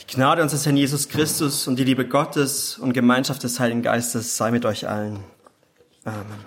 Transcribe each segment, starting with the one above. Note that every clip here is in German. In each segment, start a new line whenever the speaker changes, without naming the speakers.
Die Gnade unseres Herrn Jesus Christus und die Liebe Gottes und Gemeinschaft des Heiligen Geistes sei mit euch allen. Amen.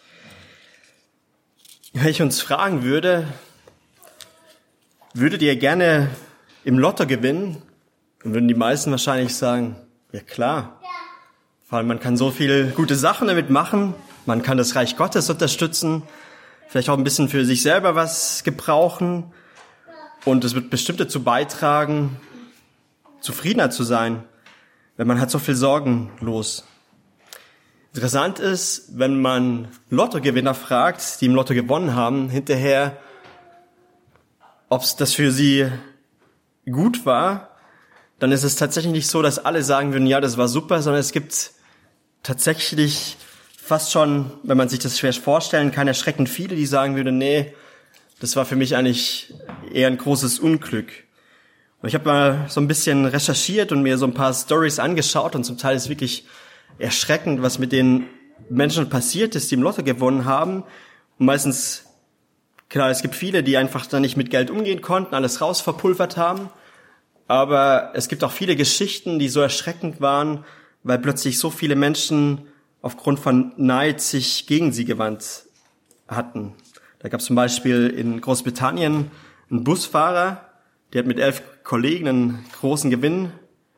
Wenn ich uns fragen würde, würdet ihr gerne im Lotto gewinnen? Dann würden die meisten wahrscheinlich sagen, ja klar. Weil man kann so viele gute Sachen damit machen. Man kann das Reich Gottes unterstützen. Vielleicht auch ein bisschen für sich selber was gebrauchen. Und es wird bestimmt dazu beitragen, zufriedener zu sein, wenn man hat so viel sorgenlos. Interessant ist, wenn man Lottogewinner fragt, die im Lotto gewonnen haben, hinterher, ob das für sie gut war, dann ist es tatsächlich nicht so, dass alle sagen würden, ja, das war super, sondern es gibt tatsächlich fast schon, wenn man sich das schwer vorstellen kann, erschreckend viele, die sagen würden, nee, das war für mich eigentlich eher ein großes Unglück. Und ich habe mal so ein bisschen recherchiert und mir so ein paar Stories angeschaut und zum Teil ist wirklich erschreckend, was mit den Menschen passiert ist, die im Lotto gewonnen haben. Und meistens, klar, es gibt viele, die einfach da nicht mit Geld umgehen konnten, alles rausverpulvert haben. Aber es gibt auch viele Geschichten, die so erschreckend waren, weil plötzlich so viele Menschen aufgrund von Neid sich gegen sie gewandt hatten. Da gab es zum Beispiel in Großbritannien einen Busfahrer, der hat mit 11 Kollegen einen großen Gewinn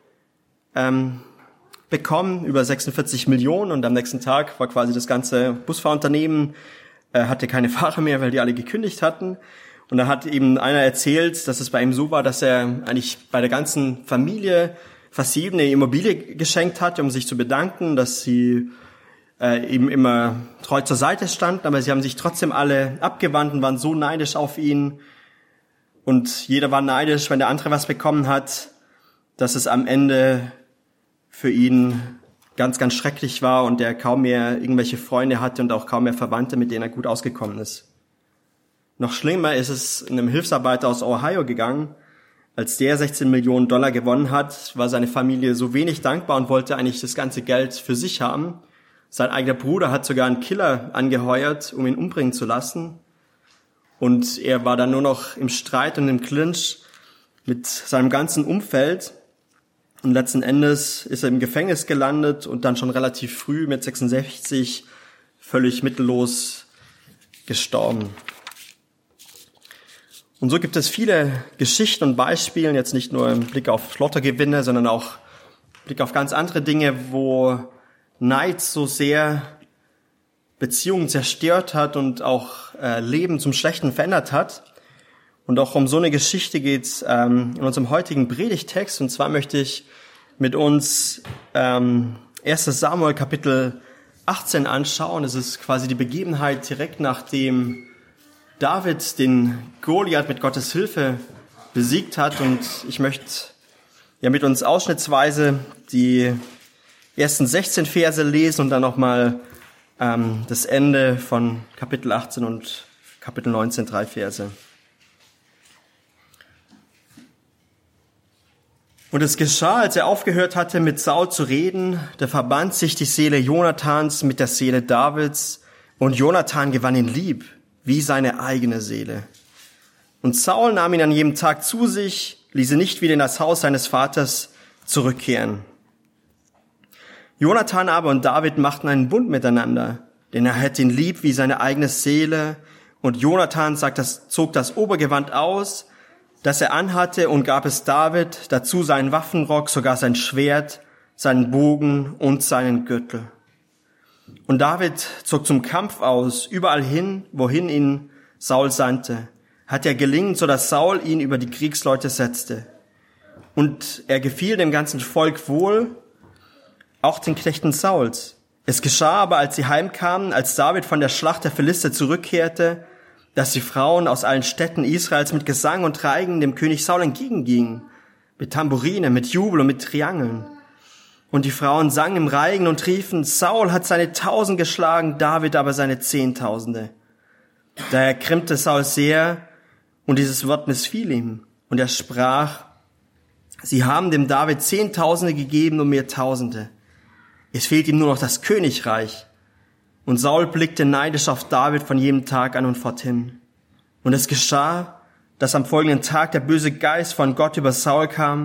bekommen, über 46 Millionen. Und am nächsten Tag war quasi das ganze Busfahrunternehmen, hatte keine Fahrer mehr, weil die alle gekündigt hatten. Und da hat eben einer erzählt, dass es bei ihm so war, dass er eigentlich bei der ganzen Familie fast jedem eine Immobilie geschenkt hatte, um sich zu bedanken, dass sie ihm immer treu zur Seite standen. Aber sie haben sich trotzdem alle abgewandt und waren so neidisch auf ihn. Und jeder war neidisch, wenn der andere was bekommen hat, dass es am Ende für ihn ganz, ganz schrecklich war und er kaum mehr irgendwelche Freunde hatte und auch kaum mehr Verwandte, mit denen er gut ausgekommen ist. Noch schlimmer ist es einem Hilfsarbeiter aus Ohio gegangen. Als der $16 Millionen gewonnen hat, war seine Familie so wenig dankbar und wollte eigentlich das ganze Geld für sich haben. Sein eigener Bruder hat sogar einen Killer angeheuert, um ihn umbringen zu lassen. Und er war dann nur noch im Streit und im Clinch mit seinem ganzen Umfeld. Und letzten Endes ist er im Gefängnis gelandet und dann schon relativ früh mit 66 völlig mittellos gestorben. Und so gibt es viele Geschichten und Beispiele, jetzt nicht nur im Blick auf Lottogewinne, sondern auch im Blick auf ganz andere Dinge, wo Neid so sehr Beziehungen zerstört hat und auch Leben zum Schlechten verändert hat. Und auch um so eine Geschichte geht's in unserem heutigen Predigtext. Und zwar möchte ich mit uns 1. Samuel Kapitel 18 anschauen. Das ist quasi die Begebenheit direkt nachdem David den Goliath mit Gottes Hilfe besiegt hat. Und ich möchte ja mit uns ausschnittsweise die ersten 16 Verse lesen und dann nochmal das Ende von Kapitel 18 und Kapitel 19, 3 Verse. Und es geschah, als er aufgehört hatte, mit Saul zu reden, da verband sich die Seele Jonathans mit der Seele Davids, und Jonathan gewann ihn lieb, wie seine eigene Seele. Und Saul nahm ihn an jedem Tag zu sich, ließ ihn nicht wieder in das Haus seines Vaters zurückkehren. Jonathan aber und David machten einen Bund miteinander, denn er hätte ihn lieb wie seine eigene Seele. Und Jonathan zog das Obergewand aus, das er anhatte, und gab es David, dazu seinen Waffenrock, sogar sein Schwert, seinen Bogen und seinen Gürtel. Und David zog zum Kampf aus, überall hin, wohin ihn Saul sandte. Hat er gelingen, so dass Saul ihn über die Kriegsleute setzte. Und er gefiel dem ganzen Volk wohl, auch den Knechten Sauls. Es geschah aber, als sie heimkamen, als David von der Schlacht der Philister zurückkehrte, dass die Frauen aus allen Städten Israels mit Gesang und Reigen dem König Saul entgegengingen, mit Tamburinen, mit Jubel und mit Triangeln. Und die Frauen sangen im Reigen und riefen, Saul hat seine 1000 geschlagen, David aber seine 10.000. Da ergrimmte Saul sehr, und dieses Wort missfiel ihm. Und er sprach, sie haben dem David 10.000 gegeben und mir 1.000. Es fehlt ihm nur noch das Königreich. Und Saul blickte neidisch auf David von jedem Tag an und forthin. Und es geschah, dass am folgenden Tag der böse Geist von Gott über Saul kam,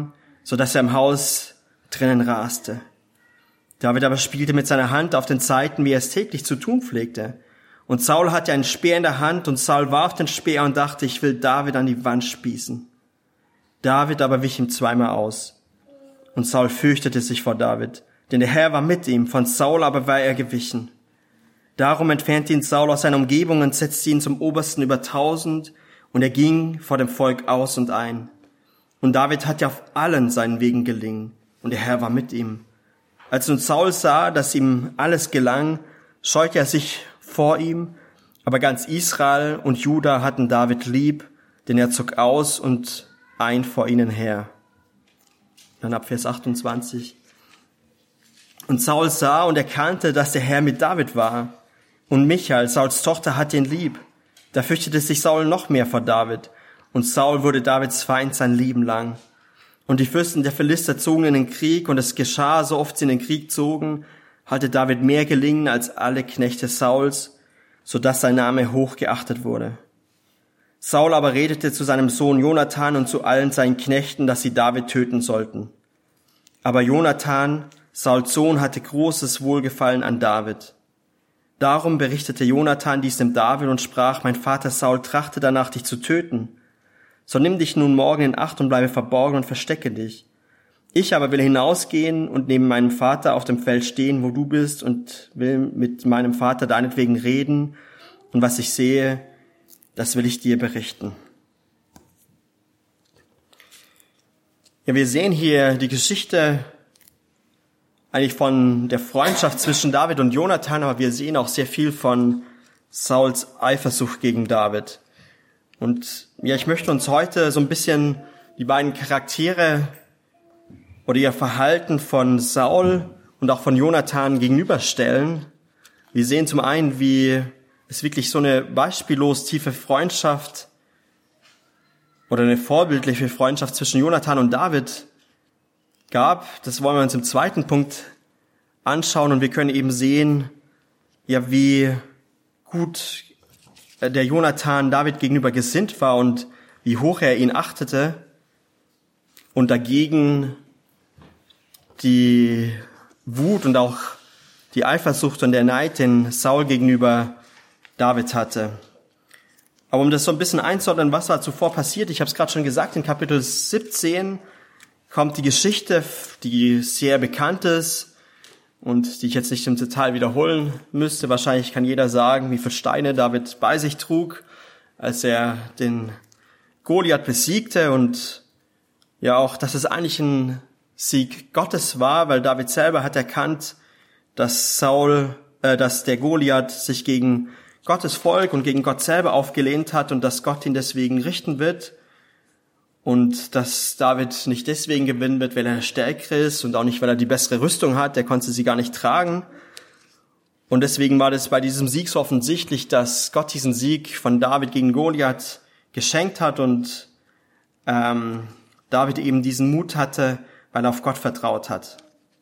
so dass er im Haus drinnen raste. David aber spielte mit seiner Hand auf den Saiten, wie er es täglich zu tun pflegte. Und Saul hatte einen Speer in der Hand, und Saul warf den Speer und dachte, ich will David an die Wand spießen. David aber wich ihm zweimal aus. Und Saul fürchtete sich vor David, denn der Herr war mit ihm, von Saul aber war er gewichen. Darum entfernte ihn Saul aus seiner Umgebung und setzte ihn zum Obersten über 1000, und er ging vor dem Volk aus und ein. Und David hatte auf allen seinen Wegen gelingen, und der Herr war mit ihm. Als nun Saul sah, dass ihm alles gelang, scheute er sich vor ihm, aber ganz Israel und Juda hatten David lieb, denn er zog aus und ein vor ihnen her. Dann ab Vers 28. Und Saul sah und erkannte, dass der Herr mit David war. Und Michal, Sauls Tochter, hatte ihn lieb. Da fürchtete sich Saul noch mehr vor David. Und Saul wurde Davids Feind sein Leben lang. Und die Fürsten der Philister zogen in den Krieg, und es geschah, so oft sie in den Krieg zogen, hatte David mehr gelingen als alle Knechte Sauls, so dass sein Name hoch geachtet wurde. Saul aber redete zu seinem Sohn Jonathan und zu allen seinen Knechten, dass sie David töten sollten. Aber Jonathan, Sauls Sohn, hatte großes Wohlgefallen an David. Darum berichtete Jonathan dies dem David und sprach, mein Vater Saul trachte danach, dich zu töten. So nimm dich nun morgen in Acht und bleibe verborgen und verstecke dich. Ich aber will hinausgehen und neben meinem Vater auf dem Feld stehen, wo du bist, und will mit meinem Vater deinetwegen reden, und was ich sehe, das will ich dir berichten. Ja, wir sehen hier die Geschichte eigentlich von der Freundschaft zwischen David und Jonathan, aber wir sehen auch sehr viel von Sauls Eifersucht gegen David. Und ja, ich möchte uns heute so ein bisschen die beiden Charaktere oder ihr Verhalten von Saul und auch von Jonathan gegenüberstellen. Wir sehen zum einen, wie es wirklich so eine beispiellos tiefe Freundschaft oder eine vorbildliche Freundschaft zwischen Jonathan und David gab. Das wollen wir uns im zweiten Punkt anschauen, und wir können eben sehen, ja, wie gut der Jonathan David gegenüber gesinnt war und wie hoch er ihn achtete, und dagegen die Wut und auch die Eifersucht und der Neid, den Saul gegenüber David hatte. Aber um das so ein bisschen einzuordnen, was da zuvor passiert, ich habe es gerade schon gesagt, in Kapitel 17 kommt die Geschichte, die sehr bekannt ist und die ich jetzt nicht im Detail wiederholen müsste. Wahrscheinlich kann jeder sagen, wie viele Steine David bei sich trug, als er den Goliath besiegte, und ja auch, dass es eigentlich ein Sieg Gottes war, weil David selber hat erkannt, dass der Goliath sich gegen Gottes Volk und gegen Gott selber aufgelehnt hat und dass Gott ihn deswegen richten wird. Und dass David nicht deswegen gewinnen wird, weil er stärker ist und auch nicht, weil er die bessere Rüstung hat, der konnte sie gar nicht tragen. Und deswegen war das bei diesem Sieg so offensichtlich, dass Gott diesen Sieg von David gegen Goliath geschenkt hat und David eben diesen Mut hatte, weil er auf Gott vertraut hat.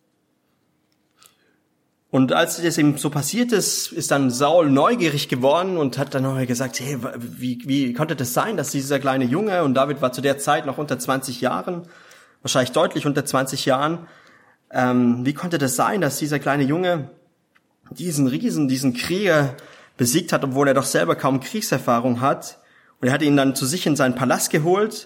Und als das eben so passiert ist, ist dann Saul neugierig geworden und hat dann noch gesagt, hey, wie konnte das sein, dass dieser kleine Junge, und David war zu der Zeit noch unter 20 Jahren, wahrscheinlich deutlich unter 20 Jahren, wie konnte das sein, dass dieser kleine Junge diesen Riesen, diesen Krieger besiegt hat, obwohl er doch selber kaum Kriegserfahrung hat. Und er hat ihn dann zu sich in seinen Palast geholt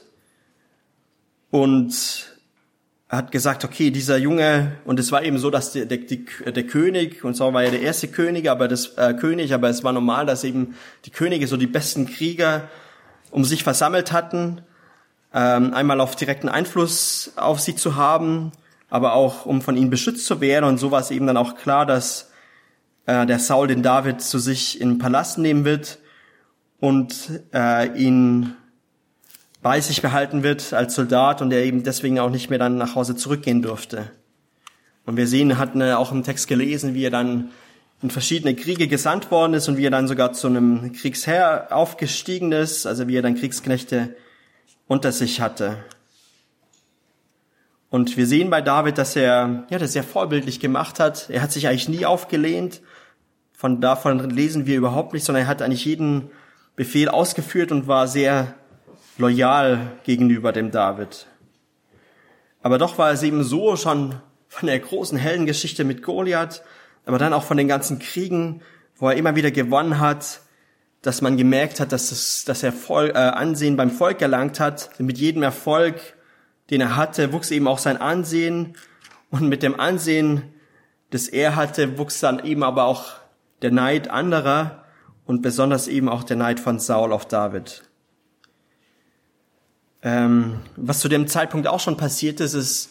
und er hat gesagt, okay, dieser Junge, und es war eben so, dass der König, und Saul war ja der erste König, aber es war normal, dass eben die Könige so die besten Krieger um sich versammelt hatten, einmal auf direkten Einfluss auf sie zu haben, aber auch um von ihnen beschützt zu werden. Und so war es eben dann auch klar, dass der Saul den David zu sich in den Palast nehmen wird und ihn bei sich behalten wird als Soldat, und er eben deswegen auch nicht mehr dann nach Hause zurückgehen durfte. Und wir sehen, hatten auch im Text gelesen, wie er dann in verschiedene Kriege gesandt worden ist und wie er dann sogar zu einem Kriegsherr aufgestiegen ist, also wie er dann Kriegsknechte unter sich hatte. Und wir sehen bei David, dass er das sehr vorbildlich gemacht hat. Er hat sich eigentlich nie aufgelehnt. Davon lesen wir überhaupt nicht, sondern er hat eigentlich jeden Befehl ausgeführt und war sehr loyal gegenüber dem David. Aber doch war es eben so schon von der großen Heldengeschichte mit Goliath, aber dann auch von den ganzen Kriegen, wo er immer wieder gewonnen hat, dass man gemerkt hat, dass er Ansehen beim Volk erlangt hat. Mit jedem Erfolg, den er hatte, wuchs eben auch sein Ansehen. Und mit dem Ansehen, das er hatte, wuchs dann eben aber auch der Neid anderer und besonders eben auch der Neid von Saul auf David. Was zu dem Zeitpunkt auch schon passiert ist,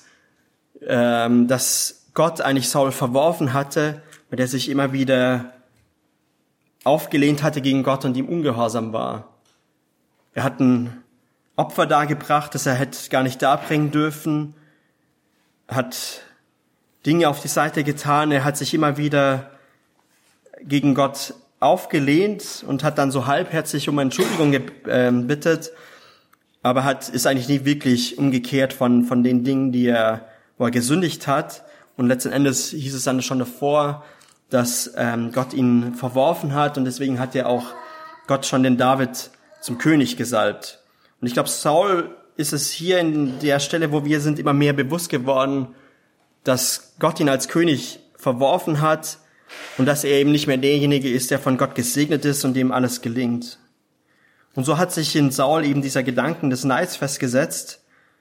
dass Gott eigentlich Saul verworfen hatte, weil er sich immer wieder aufgelehnt hatte gegen Gott und ihm ungehorsam war. Er hat ein Opfer dargebracht, das er hätte gar nicht darbringen dürfen, hat Dinge auf die Seite getan, er hat sich immer wieder gegen Gott aufgelehnt und hat dann so halbherzig um Entschuldigung gebittet, aber ist eigentlich nie wirklich umgekehrt von den Dingen, wo er gesündigt hat. Und letzten Endes hieß es dann schon davor, dass Gott ihn verworfen hat und deswegen hat ja auch Gott schon den David zum König gesalbt. Und ich glaube, Saul ist es hier in der Stelle, wo wir sind, immer mehr bewusst geworden, dass Gott ihn als König verworfen hat und dass er eben nicht mehr derjenige ist, der von Gott gesegnet ist und dem alles gelingt. Und so hat sich in Saul eben dieser Gedanken des Neids festgesetzt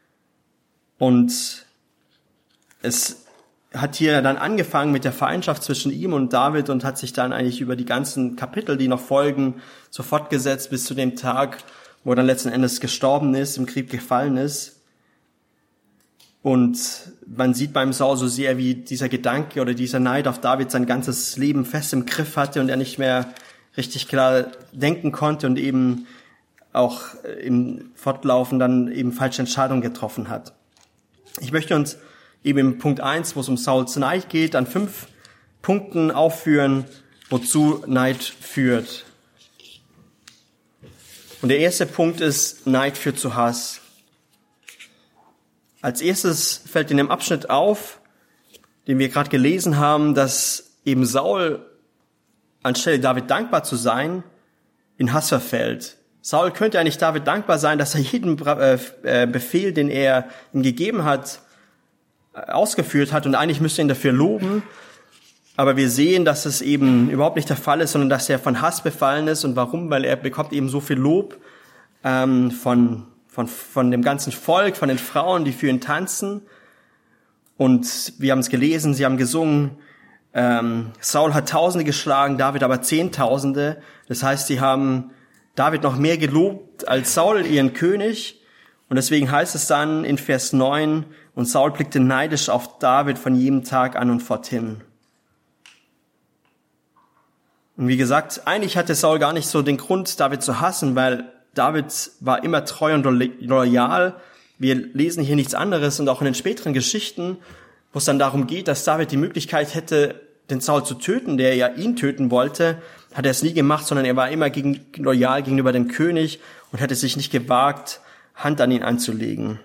und es hat hier dann angefangen mit der Feindschaft zwischen ihm und David und hat sich dann eigentlich über die ganzen Kapitel, die noch folgen, so fortgesetzt bis zu dem Tag, wo er dann letzten Endes gestorben ist, im Krieg gefallen ist. Und man sieht beim Saul so sehr, wie dieser Gedanke oder dieser Neid auf David sein ganzes Leben fest im Griff hatte und er nicht mehr richtig klar denken konnte und eben auch im Fortlaufen dann eben falsche Entscheidungen getroffen hat. Ich möchte uns eben im Punkt 1, wo es um Sauls Neid geht, an 5 Punkten aufführen, wozu Neid führt. Und der erste Punkt ist, Neid führt zu Hass. Als erstes fällt in dem Abschnitt auf, den wir gerade gelesen haben, dass eben Saul, anstelle David dankbar zu sein, in Hass verfällt. Saul könnte eigentlich David dankbar sein, dass er jeden Befehl, den er ihm gegeben hat, ausgeführt hat und eigentlich müsste ihn dafür loben. Aber wir sehen, dass es eben überhaupt nicht der Fall ist, sondern dass er von Hass befallen ist. Und warum? Weil er bekommt eben so viel Lob von dem ganzen Volk, von den Frauen, die für ihn tanzen. Und wir haben es gelesen, sie haben gesungen, Saul hat Tausende geschlagen, David aber Zehntausende. Das heißt, sie haben David noch mehr gelobt als Saul, ihren König. Und deswegen heißt es dann in Vers 9, und Saul blickte neidisch auf David von jedem Tag an und forthin. Und wie gesagt, eigentlich hatte Saul gar nicht so den Grund, David zu hassen, weil David war immer treu und loyal. Wir lesen hier nichts anderes und auch in den späteren Geschichten, wo es dann darum geht, dass David die Möglichkeit hätte, den Saul zu töten, der ja ihn töten wollte, hat er es nie gemacht, sondern er war immer loyal gegenüber dem König und hätte sich nicht gewagt, Hand an ihn anzulegen.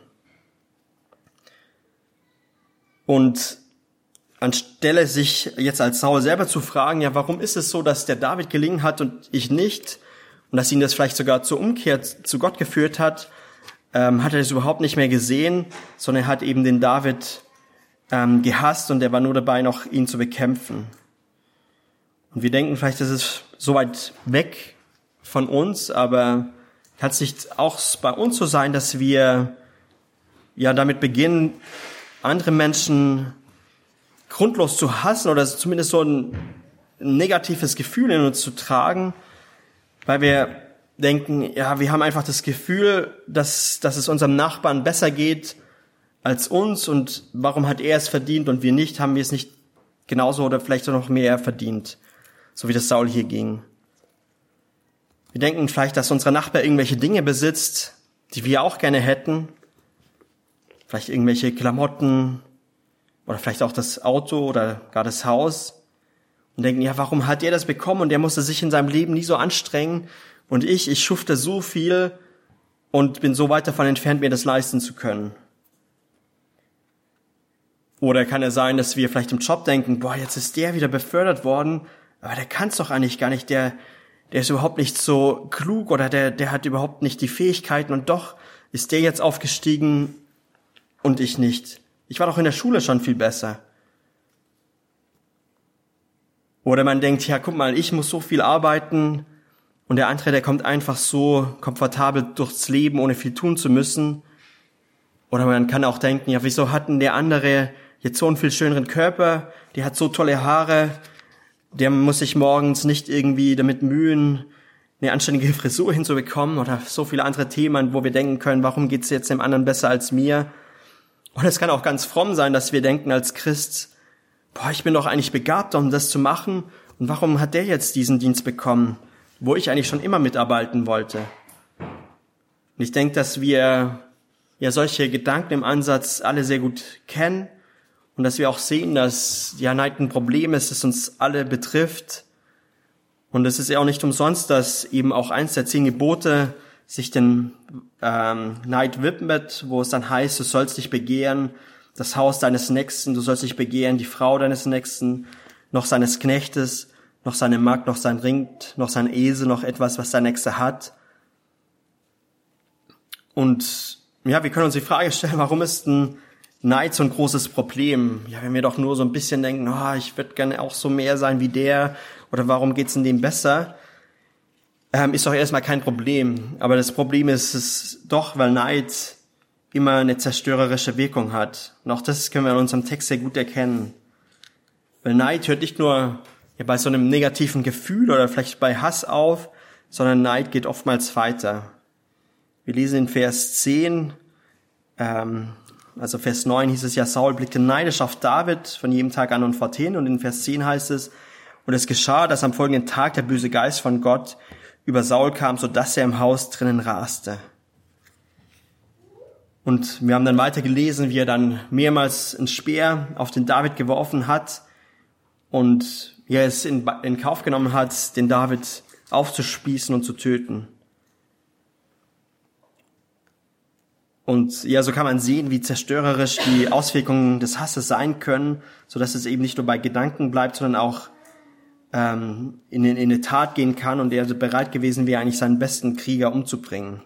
Und anstelle sich jetzt als Saul selber zu fragen, ja, warum ist es so, dass der David gelingen hat und ich nicht, und dass ihn das vielleicht sogar zur Umkehr zu Gott geführt hat, hat er das überhaupt nicht mehr gesehen, sondern er hat eben den David gehasst und er war nur dabei, noch ihn zu bekämpfen. Und wir denken vielleicht, das ist so weit weg von uns, aber kann es nicht auch bei uns so sein, dass wir ja damit beginnen, andere Menschen grundlos zu hassen oder zumindest so ein negatives Gefühl in uns zu tragen, weil wir denken, ja, wir haben einfach das Gefühl, dass es unserem Nachbarn besser geht als uns und warum hat er es verdient und wir nicht, haben wir es nicht genauso oder vielleicht noch mehr verdient, so wie das Saul hier ging. Wir denken vielleicht, dass unser Nachbar irgendwelche Dinge besitzt, die wir auch gerne hätten, vielleicht irgendwelche Klamotten oder vielleicht auch das Auto oder gar das Haus und denken, ja, warum hat er das bekommen und er musste sich in seinem Leben nie so anstrengen und ich schufte so viel und bin so weit davon entfernt, mir das leisten zu können. Oder kann es sein, dass wir vielleicht im Job denken, boah, jetzt ist der wieder befördert worden, aber der kann es doch eigentlich gar nicht, der ist überhaupt nicht so klug oder der hat überhaupt nicht die Fähigkeiten und doch ist der jetzt aufgestiegen und ich nicht? Ich war doch in der Schule schon viel besser. Oder man denkt, ja, guck mal, ich muss so viel arbeiten und der andere, der kommt einfach so komfortabel durchs Leben, ohne viel tun zu müssen. Oder man kann auch denken, ja, wieso hat denn der andere jetzt so einen viel schöneren Körper, der hat so tolle Haare, der muss sich morgens nicht irgendwie damit mühen, eine anständige Frisur hinzubekommen oder so viele andere Themen, wo wir denken können, warum geht's jetzt dem anderen besser als mir? Und es kann auch ganz fromm sein, dass wir denken als Christ, ich bin doch eigentlich begabt, um das zu machen. Und warum hat der jetzt diesen Dienst bekommen, wo ich eigentlich schon immer mitarbeiten wollte? Und ich denke, dass wir ja solche Gedanken im Ansatz alle sehr gut kennen und dass wir auch sehen, dass Neid ein Problem ist, das uns alle betrifft. Und es ist ja auch nicht umsonst, dass eben auch eins der 10 Gebote sich den Neid widmet, wo es dann heißt, du sollst nicht begehren das Haus deines Nächsten, du sollst nicht begehren die Frau deines Nächsten, noch seines Knechtes, noch seine Magd, noch sein Rind, noch sein Esel, noch etwas, was dein Nächster hat. Und ja, wir können uns die Frage stellen, warum ist ein Neid so ein großes Problem? Ja, wenn wir doch nur so ein bisschen denken, ich würde gerne auch so mehr sein wie der, oder warum geht's in dem besser? Ist doch erstmal kein Problem. Aber das Problem ist es doch, weil Neid immer eine zerstörerische Wirkung hat. Und auch das können wir in unserem Text sehr gut erkennen. Weil Neid hört nicht nur bei so einem negativen Gefühl oder vielleicht bei Hass auf, sondern Neid geht oftmals weiter. Wir lesen in Vers 10, also Vers 9 hieß es ja, Saul blickte neidisch auf David von jedem Tag an und forthin. Und in Vers 10 heißt es, und es geschah, dass am folgenden Tag der böse Geist von Gott über Saul kam, so dass er im Haus drinnen raste. Und wir haben dann weiter gelesen, wie er dann mehrmals einen Speer auf den David geworfen hat und er es in Kauf genommen hat, den David aufzuspießen und zu töten. Und ja, so kann man sehen, wie zerstörerisch die Auswirkungen des Hasses sein können, so dass es eben nicht nur bei Gedanken bleibt, sondern auch in eine Tat gehen kann und er bereit gewesen wäre, eigentlich seinen besten Krieger umzubringen.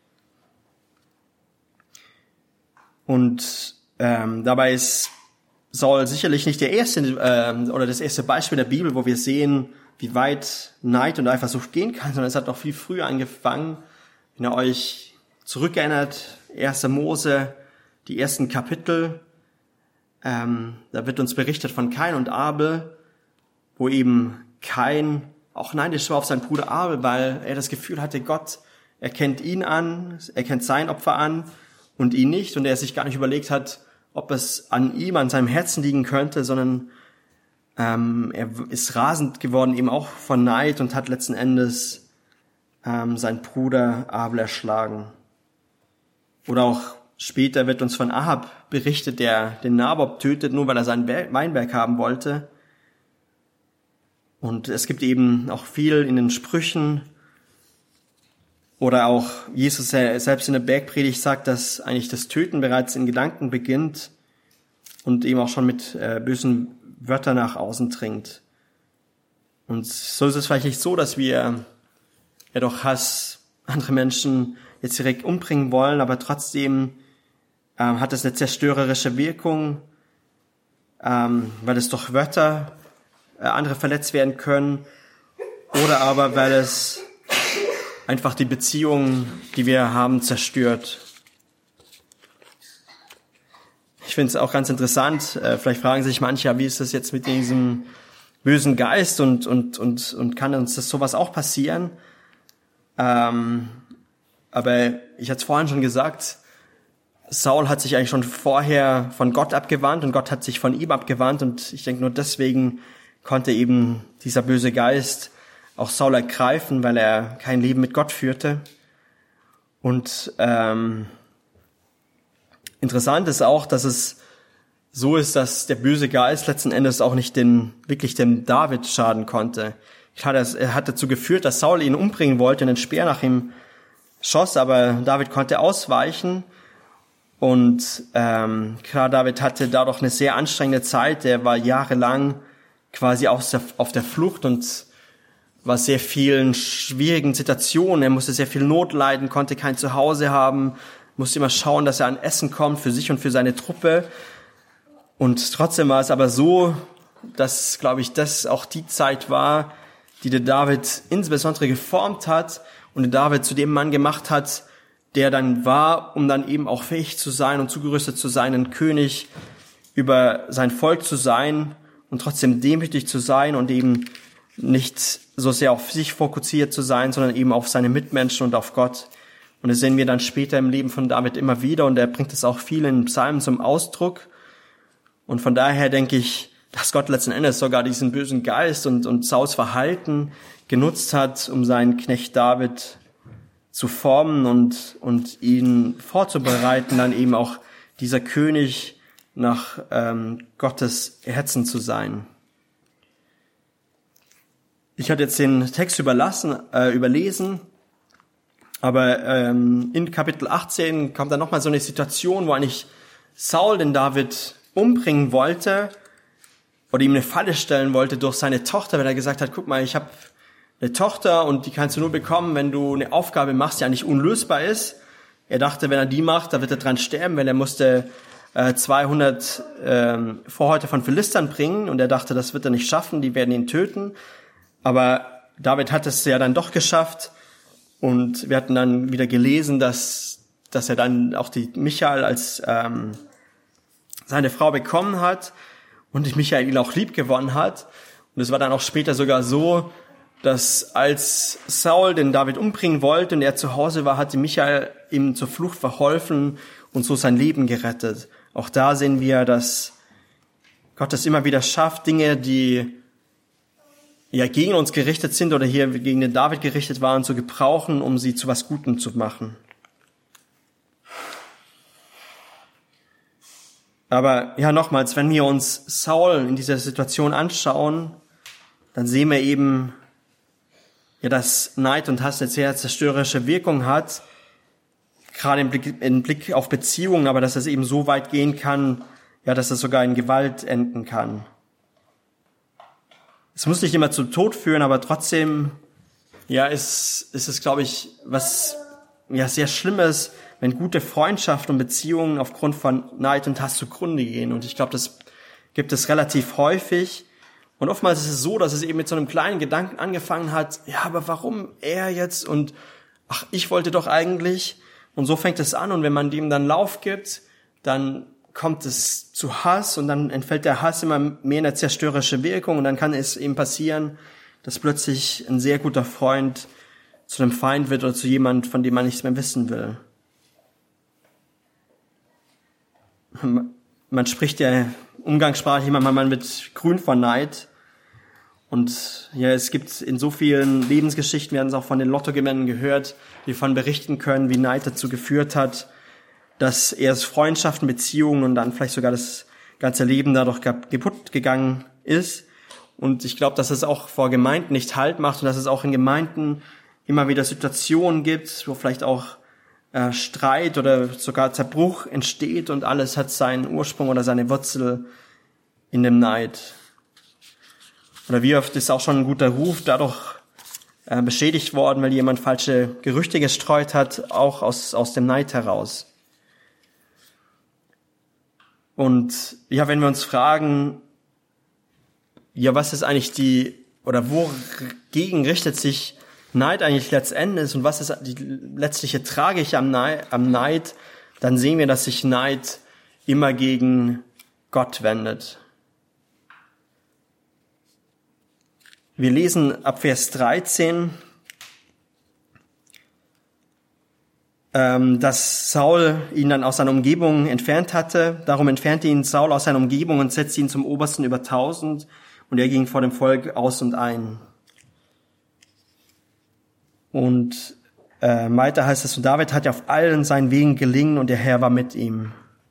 Und dabei ist Saul sicherlich nicht der erste oder das erste Beispiel der Bibel, wo wir sehen, wie weit Neid und Eifersucht gehen kann, sondern es hat noch viel früher angefangen. Wenn ihr euch zurückerinnert, 1. Mose, die ersten Kapitel, da wird uns berichtet von Kain und Abel, wo eben Kain auch neidisch war auf seinen Bruder Abel, weil er das Gefühl hatte, Gott erkennt ihn an, erkennt sein Opfer an und ihn nicht, und er sich gar nicht überlegt hat, ob es an ihm, an seinem Herzen liegen könnte, sondern er ist rasend geworden, eben auch von Neid, und hat letzten Endes seinen Bruder Abel erschlagen. Oder auch später wird uns von Ahab berichtet, der den Nabob tötet, nur weil er seinen Weinberg haben wollte. Und es gibt eben auch viel in den Sprüchen, oder auch Jesus selbst in der Bergpredigt sagt, dass eigentlich das Töten bereits in Gedanken beginnt und eben auch schon mit bösen Wörtern nach außen dringt. Und so ist es vielleicht nicht so, dass wir ja durch Hass andere Menschen jetzt direkt umbringen wollen, aber trotzdem hat es eine zerstörerische Wirkung, weil es durch Wörter andere verletzt werden können, oder aber weil es einfach die Beziehungen, die wir haben, zerstört. Ich finde es auch ganz interessant, vielleicht fragen sich manche, wie ist das jetzt mit diesem bösen Geist und kann uns das sowas auch passieren? Aber ich hatte es vorhin schon gesagt, Saul hat sich eigentlich schon vorher von Gott abgewandt und Gott hat sich von ihm abgewandt, und ich denke, nur deswegen konnte eben dieser böse Geist auch Saul ergreifen, weil er kein Leben mit Gott führte. Und interessant ist auch, dass es so ist, dass der böse Geist letzten Endes auch nicht wirklich dem David schaden konnte. Er hat dazu geführt, dass Saul ihn umbringen wollte und den Speer nach ihm schoss, aber David konnte ausweichen. Und klar, David hatte dadurch eine sehr anstrengende Zeit. Er war jahrelang quasi auf der Flucht und war sehr vielen schwierigen Situationen. Er musste sehr viel Not leiden, konnte kein Zuhause haben, musste immer schauen, dass er an Essen kommt für sich und für seine Truppe. Und trotzdem war es aber so, dass, glaube ich, das auch die Zeit war, die der David insbesondere geformt hat und den David zu dem Mann gemacht hat, der dann war, um dann eben auch fähig zu sein und zugerüstet zu sein, ein König über sein Volk zu sein und trotzdem demütig zu sein und eben nicht so sehr auf sich fokussiert zu sein, sondern eben auf seine Mitmenschen und auf Gott. Und das sehen wir dann später im Leben von David immer wieder und er bringt es auch viel in Psalmen zum Ausdruck. Und von daher denke ich, dass Gott letzten Endes sogar diesen bösen Geist und Sauls Verhalten genutzt hat, um seinen Knecht David zu formen und ihn vorzubereiten, dann eben auch dieser König nach Gottes Herzen zu sein. Ich hatte jetzt den Text überlesen, aber in Kapitel 18 kommt dann nochmal so eine Situation, wo eigentlich Saul den David umbringen wollte oder ihm eine Falle stellen wollte durch seine Tochter, weil er gesagt hat, guck mal, ich habe eine Tochter und die kannst du nur bekommen, wenn du eine Aufgabe machst, die eigentlich unlösbar ist. Er dachte, wenn er die macht, da wird er dran sterben, weil er musste 200 Vorhäute von Philistern bringen und er dachte, das wird er nicht schaffen, die werden ihn töten. Aber David hat es ja dann doch geschafft und wir hatten dann wieder gelesen, dass er dann auch die Michael als seine Frau bekommen hat und Michael ihn auch lieb gewonnen hat. Und es war dann auch später sogar so, dass als Saul den David umbringen wollte und er zu Hause war, hatte Michael ihm zur Flucht verholfen und so sein Leben gerettet. Auch da sehen wir, dass Gott es immer wieder schafft, Dinge, die ja gegen uns gerichtet sind oder hier gegen den David gerichtet waren, zu gebrauchen, um sie zu was Gutem zu machen. Aber ja, nochmals, wenn wir uns Saul in dieser Situation anschauen, dann sehen wir eben, ja, dass Neid und Hass eine sehr zerstörerische Wirkung hat, gerade im Blick auf Beziehungen, aber dass es eben so weit gehen kann, ja, dass es sogar in Gewalt enden kann. Es muss nicht immer zum Tod führen, aber trotzdem, ja, ist es, glaube ich, was ja sehr Schlimmes, wenn gute Freundschaft und Beziehungen aufgrund von Neid und Hass zugrunde gehen. Und ich glaube, das gibt es relativ häufig. Und oftmals ist es so, dass es eben mit so einem kleinen Gedanken angefangen hat, ja, aber warum er jetzt? Und ach, ich wollte doch eigentlich. Und so fängt es an. Und wenn man dem dann Lauf gibt, dann kommt es zu Hass und dann entfällt der Hass immer mehr in eine zerstörerische Wirkung. Und dann kann es eben passieren, dass plötzlich ein sehr guter Freund zu einem Feind wird oder zu jemand, von dem man nichts mehr wissen will. Man spricht ja umgangssprachlich immer man wird grün vor Neid. Und ja, es gibt in so vielen Lebensgeschichten, wir haben es auch von den Lottogewinnern gehört, die davon berichten können, wie Neid dazu geführt hat, dass erst Freundschaften, Beziehungen und dann vielleicht sogar das ganze Leben dadurch kaputt gegangen ist. Und ich glaube, dass es auch vor Gemeinden nicht Halt macht und dass es auch in Gemeinden immer wieder Situationen gibt, wo vielleicht auch Streit oder sogar Zerbruch entsteht und alles hat seinen Ursprung oder seine Wurzel in dem Neid. Oder wie oft ist auch schon ein guter Ruf dadurch beschädigt worden, weil jemand falsche Gerüchte gestreut hat, auch aus dem Neid heraus. Und ja, wenn wir uns fragen, ja, was ist eigentlich wogegen richtet sich Neid eigentlich letztendlich und was ist die letztliche Tragik am Neid, dann sehen wir, dass sich Neid immer gegen Gott wendet. Wir lesen ab Vers 13, dass Saul ihn dann aus seiner Umgebung entfernt hatte. Darum entfernte ihn Saul aus seiner Umgebung und setzte ihn zum Obersten über 1000 und er ging vor dem Volk aus und ein. Und weiter heißt es, und David hatte auf allen seinen Wegen gelingen und der Herr war mit ihm.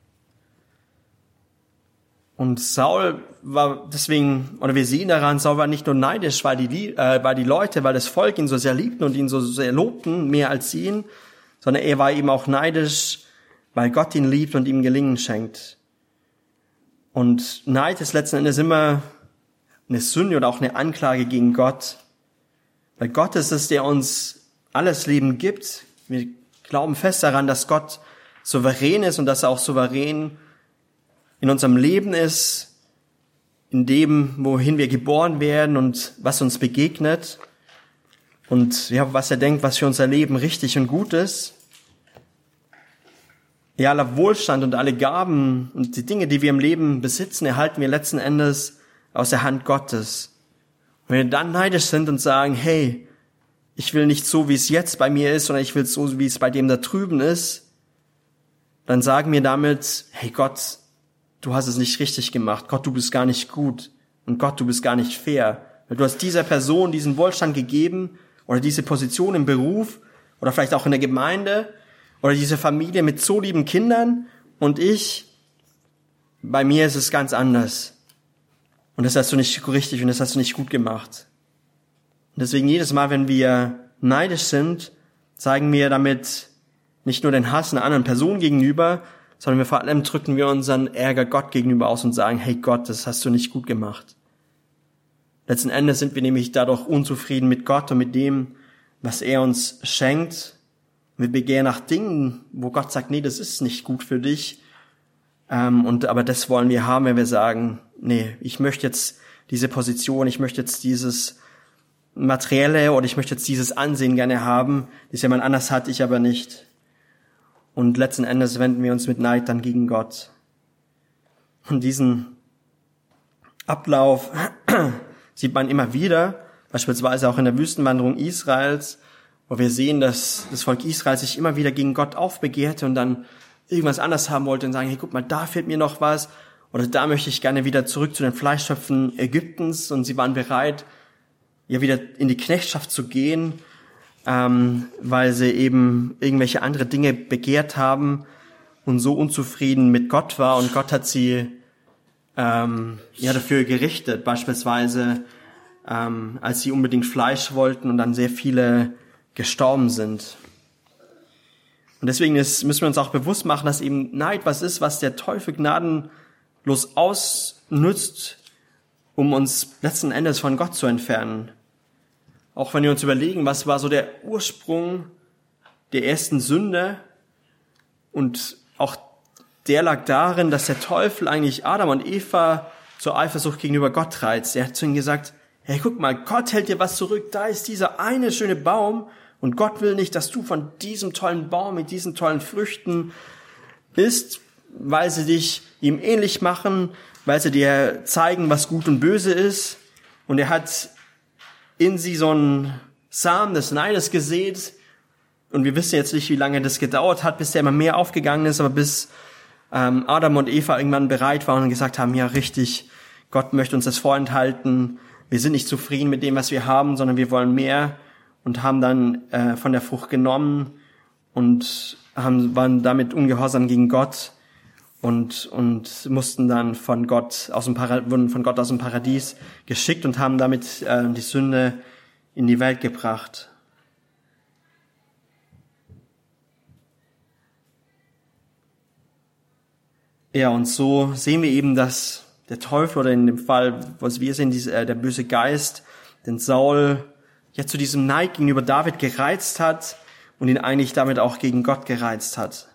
Und Saul war deswegen, oder wir sehen daran, Saul war nicht nur neidisch, weil das Volk ihn so sehr liebten und ihn so sehr lobten, mehr als ihn, sondern er war eben auch neidisch, weil Gott ihn liebt und ihm Gelingen schenkt. Und Neid ist letzten Endes immer eine Sünde oder auch eine Anklage gegen Gott. Weil Gott ist es, der uns alles Leben gibt. Wir glauben fest daran, dass Gott souverän ist und dass er auch souverän in unserem Leben ist, in dem, wohin wir geboren werden und was uns begegnet und ja, was er denkt, was für unser Leben richtig und gut ist. Ja, aller Wohlstand und alle Gaben und die Dinge, die wir im Leben besitzen, erhalten wir letzten Endes aus der Hand Gottes. Und wenn wir dann neidisch sind und sagen, hey, ich will nicht so, wie es jetzt bei mir ist, sondern ich will so, wie es bei dem da drüben ist, dann sagen wir damit, hey Gott, du hast es nicht richtig gemacht. Gott, du bist gar nicht gut. Und Gott, du bist gar nicht fair. Weil du hast dieser Person diesen Wohlstand gegeben oder diese Position im Beruf oder vielleicht auch in der Gemeinde oder diese Familie mit so lieben Kindern und bei mir ist es ganz anders. Und das hast du nicht richtig und das hast du nicht gut gemacht. Und deswegen jedes Mal, wenn wir neidisch sind, zeigen wir damit nicht nur den Hass einer anderen Person gegenüber, sondern vor allem drücken wir unseren Ärger Gott gegenüber aus und sagen, hey Gott, das hast du nicht gut gemacht. Letzten Endes sind wir nämlich dadurch unzufrieden mit Gott und mit dem, was er uns schenkt. Wir begehren nach Dingen, wo Gott sagt, nee, das ist nicht gut für dich. Aber das wollen wir haben, wenn wir sagen, nee, ich möchte jetzt diese Position, ich möchte jetzt dieses Materielle oder ich möchte jetzt dieses Ansehen gerne haben, das jemand anders hat, ich aber nicht. Und letzten Endes wenden wir uns mit Neid dann gegen Gott. Und diesen Ablauf sieht man immer wieder, beispielsweise auch in der Wüstenwanderung Israels, wo wir sehen, dass das Volk Israel sich immer wieder gegen Gott aufbegehrte und dann irgendwas anders haben wollte und sagen, hey, guck mal, da fehlt mir noch was oder da möchte ich gerne wieder zurück zu den Fleischtöpfen Ägyptens und sie waren bereit, ja wieder in die Knechtschaft zu gehen, weil sie eben irgendwelche andere Dinge begehrt haben und so unzufrieden mit Gott war und Gott hat sie dafür gerichtet, beispielsweise als sie unbedingt Fleisch wollten und dann sehr viele gestorben sind. Und deswegen müssen wir uns auch bewusst machen, dass eben Neid was ist, was der Teufel gnadenlos ausnutzt, um uns letzten Endes von Gott zu entfernen. Auch wenn wir uns überlegen, was war so der Ursprung der ersten Sünde, und auch der lag darin, dass der Teufel eigentlich Adam und Eva zur Eifersucht gegenüber Gott reizt. Er hat zu ihnen gesagt, hey, guck mal, Gott hält dir was zurück, da ist dieser eine schöne Baum und Gott will nicht, dass du von diesem tollen Baum mit diesen tollen Früchten isst, weil sie dich ihm ähnlich machen, weil sie dir zeigen, was gut und böse ist. Und er hat in sie so einen Samen des Neides gesät. Und wir wissen jetzt nicht, wie lange das gedauert hat, bis der immer mehr aufgegangen ist, aber bis Adam und Eva irgendwann bereit waren und gesagt haben, ja richtig, Gott möchte uns das vorenthalten. Wir sind nicht zufrieden mit dem, was wir haben, sondern wir wollen mehr, und haben dann von der Frucht genommen und waren damit ungehorsam gegen Gott und mussten dann wurden von Gott aus dem Paradies geschickt und haben damit die Sünde in die Welt gebracht. Ja, und so sehen wir eben, dass der Teufel, oder in dem Fall, was wir sehen, der böse Geist, den Saul ja zu diesem Neid gegenüber David gereizt hat und ihn eigentlich damit auch gegen Gott gereizt hat.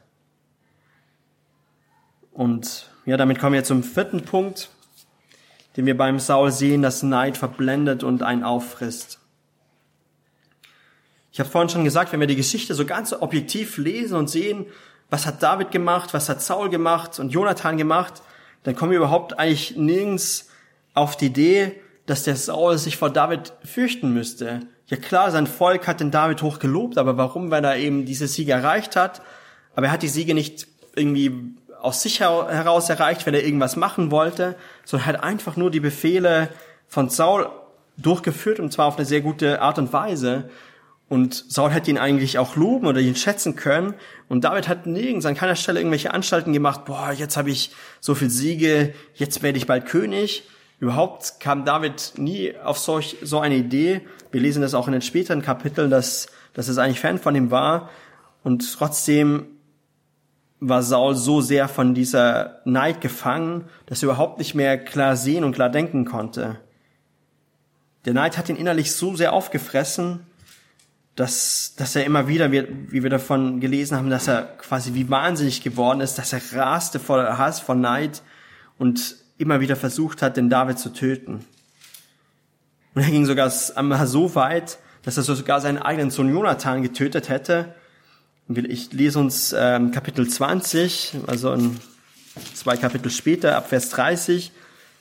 Und ja, damit kommen wir zum 4. Punkt, den wir beim Saul sehen, dass Neid verblendet und einen auffrisst. Ich habe vorhin schon gesagt, wenn wir die Geschichte so ganz objektiv lesen und sehen, was hat David gemacht, was hat Saul gemacht und Jonathan gemacht, dann kommen wir überhaupt eigentlich nirgends auf die Idee, dass der Saul sich vor David fürchten müsste. Ja klar, sein Volk hat den David hoch gelobt, aber warum? Weil er eben diese Siege erreicht hat. Aber er hat die Siege nicht irgendwie aus sich heraus erreicht, weil er irgendwas machen wollte, sondern hat einfach nur die Befehle von Saul durchgeführt, und zwar auf eine sehr gute Art und Weise. Und Saul hätte ihn eigentlich auch loben oder ihn schätzen können. Und David hat nirgends an keiner Stelle irgendwelche Anstalten gemacht, jetzt habe ich so viel Siege, jetzt werde ich bald König. Überhaupt kam David nie auf so eine Idee. Wir lesen das auch in den späteren Kapiteln, dass es eigentlich Fan von ihm war. Und trotzdem war Saul so sehr von dieser Neid gefangen, dass er überhaupt nicht mehr klar sehen und klar denken konnte. Der Neid hat ihn innerlich so sehr aufgefressen, dass er immer wieder, wie wir davon gelesen haben, dass er quasi wie wahnsinnig geworden ist, dass er raste vor Hass, vor Neid und immer wieder versucht hat, den David zu töten. Und er ging sogar einmal so weit, dass er sogar seinen eigenen Sohn Jonathan getötet hätte. Ich lese uns Kapitel 20, also 2 Kapitel später, ab Vers 30.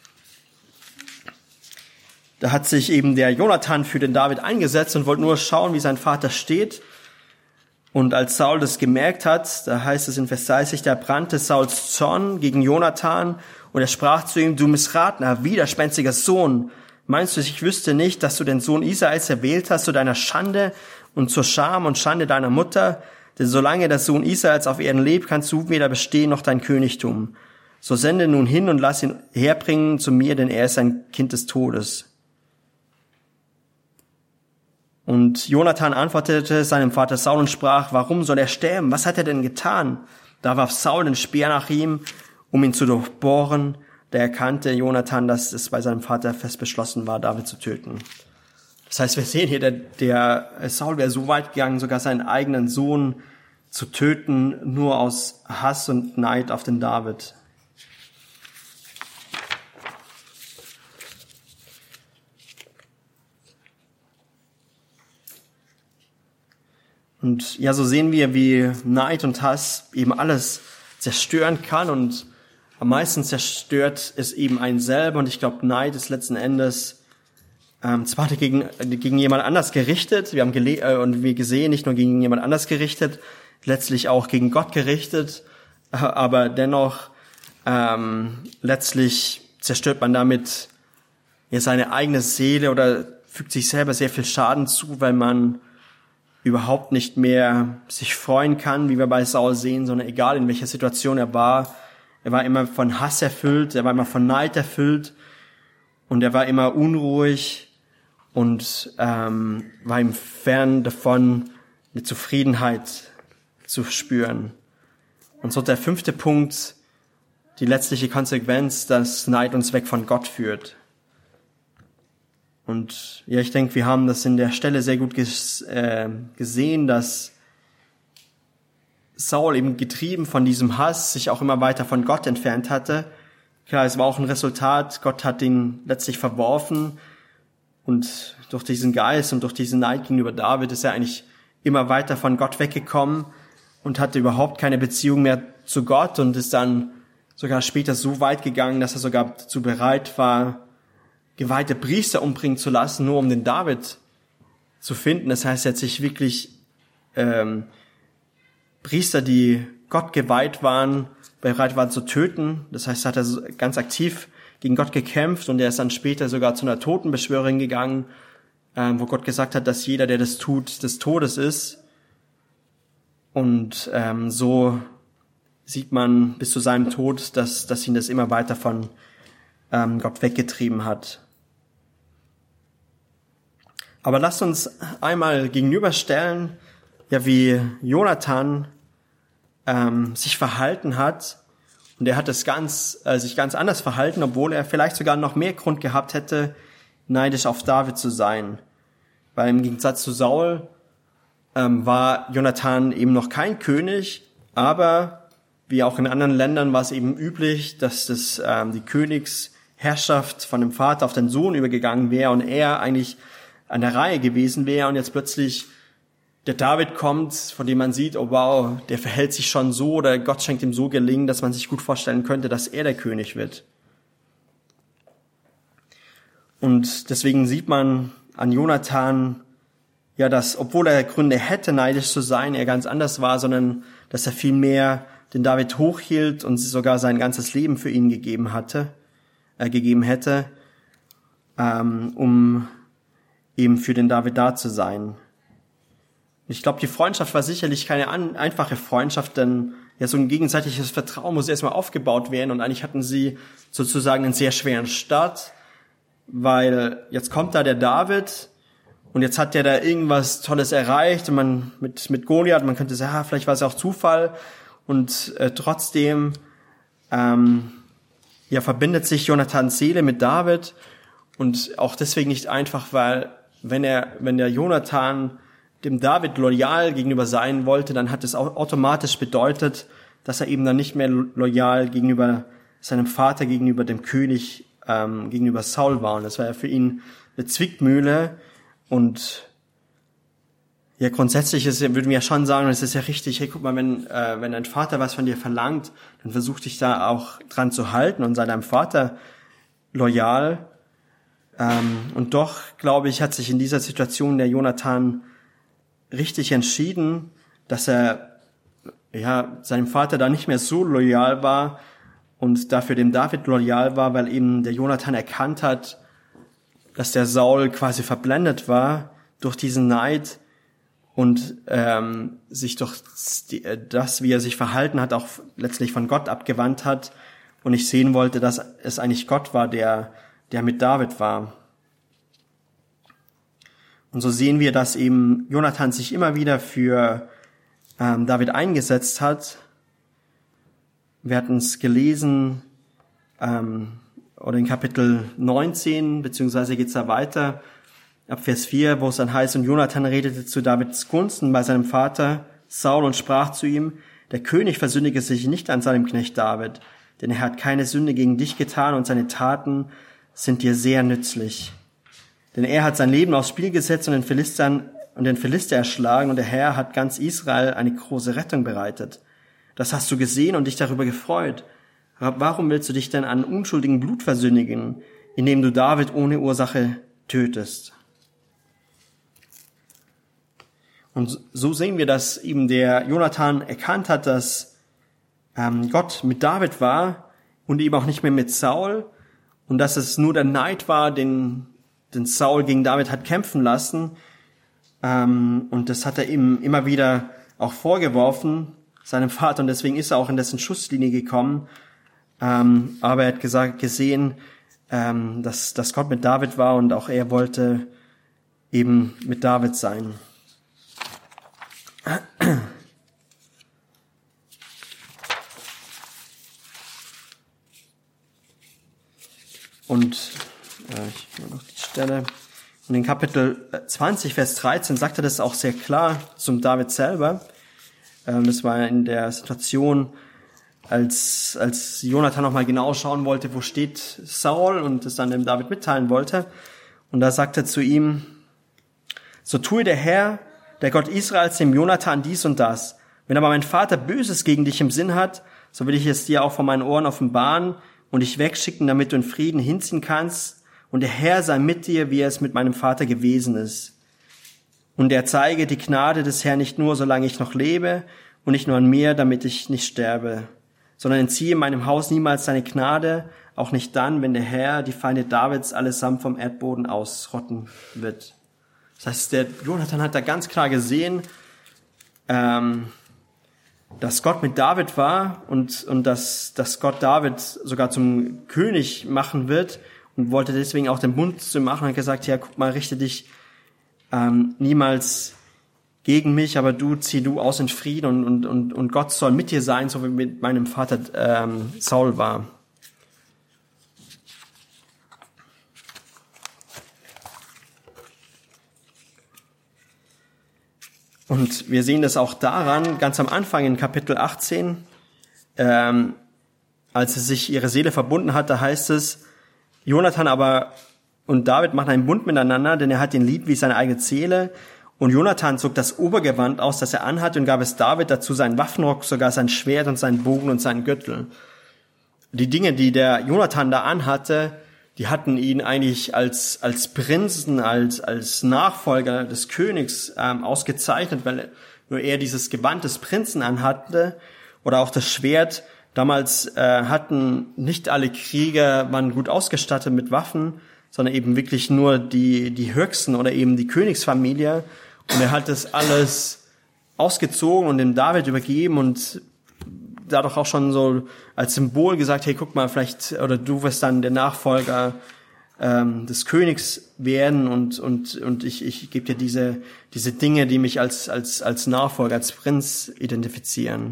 Da hat sich eben der Jonathan für den David eingesetzt und wollte nur schauen, wie sein Vater steht. Und als Saul das gemerkt hat, da heißt es in Vers 30, da brannte Sauls Zorn gegen Jonathan und er sprach zu ihm, du missratener, widerspenstiger Sohn, meinst du, ich wüsste nicht, dass du den Sohn Isais erwählt hast zu deiner Schande und zur Scham und Schande deiner Mutter? Denn solange der Sohn Isais auf Erden lebt, kannst du weder bestehen noch dein Königtum. So sende nun hin und lass ihn herbringen zu mir, denn er ist ein Kind des Todes. Und Jonathan antwortete seinem Vater Saul und sprach, warum soll er sterben? Was hat er denn getan? Da warf Saul den Speer nach ihm, um ihn zu durchbohren. Da erkannte Jonathan, dass es bei seinem Vater fest beschlossen war, David zu töten. Das heißt, wir sehen hier, der Saul wäre so weit gegangen, sogar seinen eigenen Sohn zu töten, nur aus Hass und Neid auf den David. Und ja, so sehen wir, wie Neid und Hass eben alles zerstören kann und am meisten zerstört es eben einen selber. Und ich glaube, Neid ist letzten Endes zwar gegen jemand anders gerichtet, wir haben und wie gesehen, nicht nur gegen jemand anders gerichtet, letztlich auch gegen Gott gerichtet, aber dennoch letztlich zerstört man damit ja seine eigene Seele oder fügt sich selber sehr viel Schaden zu, weil man überhaupt nicht mehr sich freuen kann, wie wir bei Saul sehen, sondern egal in welcher Situation er war immer von Hass erfüllt, er war immer von Neid erfüllt und er war immer unruhig und war ihm fern davon, eine Zufriedenheit zu spüren. Und so der 5. Punkt, die letztliche Konsequenz, dass Neid uns weg von Gott führt. Und ja, ich denke, wir haben das in der Stelle sehr gut gesehen, dass Saul eben getrieben von diesem Hass sich auch immer weiter von Gott entfernt hatte. Klar, es war auch ein Resultat. Gott hat ihn letztlich verworfen. Und durch diesen Geist und durch diesen Neid gegenüber David ist er eigentlich immer weiter von Gott weggekommen und hatte überhaupt keine Beziehung mehr zu Gott und ist dann sogar später so weit gegangen, dass er sogar dazu bereit war, geweihte Priester umbringen zu lassen, nur um den David zu finden. Das heißt, er hat sich wirklich Priester, die Gott geweiht waren, bereit waren zu töten. Das heißt, hat er ganz aktiv gegen Gott gekämpft und er ist dann später sogar zu einer Totenbeschwörerin gegangen, wo Gott gesagt hat, dass jeder, der das tut, des Todes ist. Und so sieht man bis zu seinem Tod, dass ihn das immer weiter von Gott weggetrieben hat. Aber lasst uns einmal gegenüberstellen, ja, wie Jonathan sich verhalten hat. Und er hat sich ganz anders verhalten, obwohl er vielleicht sogar noch mehr Grund gehabt hätte, neidisch auf David zu sein. Weil im Gegensatz zu Saul war Jonathan eben noch kein König, aber wie auch in anderen Ländern war es eben üblich, dass die Königsherrschaft von dem Vater auf den Sohn übergegangen wäre und er eigentlich an der Reihe gewesen wäre und jetzt plötzlich der David kommt, von dem man sieht, oh wow, der verhält sich schon so oder Gott schenkt ihm so Gelingen, dass man sich gut vorstellen könnte, dass er der König wird. Und deswegen sieht man an Jonathan, ja, dass, obwohl er Gründe hätte, neidisch zu sein, er ganz anders war, sondern dass er viel mehr den David hochhielt und sogar sein ganzes Leben für ihn gegeben hätte, um eben für den David da zu sein. Ich glaube, die Freundschaft war sicherlich keine einfache Freundschaft, denn ja, so ein gegenseitiges Vertrauen muss erstmal aufgebaut werden und eigentlich hatten sie sozusagen einen sehr schweren Start, weil jetzt kommt da der David und jetzt hat der da irgendwas Tolles erreicht und man mit Goliath, man könnte sagen, vielleicht war es auch Zufall und trotzdem verbindet sich Jonathans Seele mit David und auch deswegen nicht einfach, weil wenn der Jonathan dem David loyal gegenüber sein wollte, dann hat es auch automatisch bedeutet, dass er eben dann nicht mehr loyal gegenüber seinem Vater, gegenüber dem König, gegenüber Saul war. Und das war ja für ihn eine Zwickmühle. Und ja, grundsätzlich würden wir ja schon sagen, es ist ja richtig, hey, guck mal, wenn dein Vater was von dir verlangt, dann versuch dich da auch dran zu halten und sei deinem Vater loyal. Und doch, glaube ich, hat sich in dieser Situation der Jonathan richtig entschieden, dass er seinem Vater da nicht mehr so loyal war und dafür dem David loyal war, weil eben der Jonathan erkannt hat, dass der Saul quasi verblendet war durch diesen Neid und sich durch das, wie er sich verhalten hat, auch letztlich von Gott abgewandt hat und ich sehen wollte, dass es eigentlich Gott war, der mit David war. Und so sehen wir, dass eben Jonathan sich immer wieder für David eingesetzt hat. Wir hatten es gelesen, oder in Kapitel 19, beziehungsweise geht's da weiter, ab Vers 4, wo es dann heißt, und Jonathan redete zu Davids Gunsten bei seinem Vater Saul und sprach zu ihm, der König versündige sich nicht an seinem Knecht David, denn er hat keine Sünde gegen dich getan und seine Taten sind dir sehr nützlich. Denn er hat sein Leben aufs Spiel gesetzt und den Philister erschlagen und der Herr hat ganz Israel eine große Rettung bereitet. Das hast du gesehen und dich darüber gefreut. Warum willst du dich denn an unschuldigem Blut versündigen, indem du David ohne Ursache tötest? Und so sehen wir, dass eben der Jonathan erkannt hat, dass Gott mit David war und eben auch nicht mehr mit Saul und dass es nur der Neid war, den Saul gegen David hat kämpfen lassen. Und das hat er ihm immer wieder auch vorgeworfen, seinem Vater, und deswegen ist er auch in dessen Schusslinie gekommen. Aber er hat gesehen, dass Gott mit David war und auch er wollte eben mit David sein. Und ich gehe noch die Stelle. Und in Kapitel 20, Vers 13 sagt er das auch sehr klar zum David selber. Das war in der Situation, als Jonathan nochmal genau schauen wollte, wo steht Saul und es dann dem David mitteilen wollte. Und da sagt er zu ihm, so tue der Herr, der Gott Israels, dem Jonathan dies und das. Wenn aber mein Vater Böses gegen dich im Sinn hat, so will ich es dir auch vor meinen Ohren offenbaren und dich wegschicken, damit du in Frieden hinziehen kannst. Und der Herr sei mit dir, wie er es mit meinem Vater gewesen ist. Und er zeige die Gnade des Herrn nicht nur, solange ich noch lebe, und nicht nur an mir, damit ich nicht sterbe, sondern entziehe meinem Haus niemals seine Gnade, auch nicht dann, wenn der Herr die Feinde Davids allesamt vom Erdboden ausrotten wird. Das heißt, der Jonathan hat da ganz klar gesehen, dass Gott mit David war und dass Gott David sogar zum König machen wird und wollte deswegen auch den Bund zu machen und hat gesagt, ja, guck mal, richte dich niemals gegen mich, aber zieh du aus in Frieden und Gott soll mit dir sein, so wie mit meinem Vater Saul war. Und wir sehen das auch daran, ganz am Anfang in Kapitel 18, als sie sich ihre Seele verbunden hat, da heißt es, Jonathan aber und David machen einen Bund miteinander, denn er hat ihn lieb wie seine eigene Seele. Und Jonathan zog das Obergewand aus, das er anhatte, und gab es David dazu seinen Waffenrock, sogar sein Schwert und seinen Bogen und seinen Gürtel. Die Dinge, die der Jonathan da anhatte, die hatten ihn eigentlich als Prinzen, als Nachfolger des Königs ausgezeichnet, weil nur er dieses Gewand des Prinzen anhatte oder auch das Schwert. Damals hatten nicht alle Krieger, waren gut ausgestattet mit Waffen, sondern eben wirklich nur die Höchsten oder eben die Königsfamilie. Und er hat das alles ausgezogen und dem David übergeben und dadurch auch schon so als Symbol gesagt, hey, guck mal, vielleicht, oder du wirst dann der Nachfolger des Königs werden und ich gebe dir diese Dinge, die mich als Nachfolger, als Prinz identifizieren.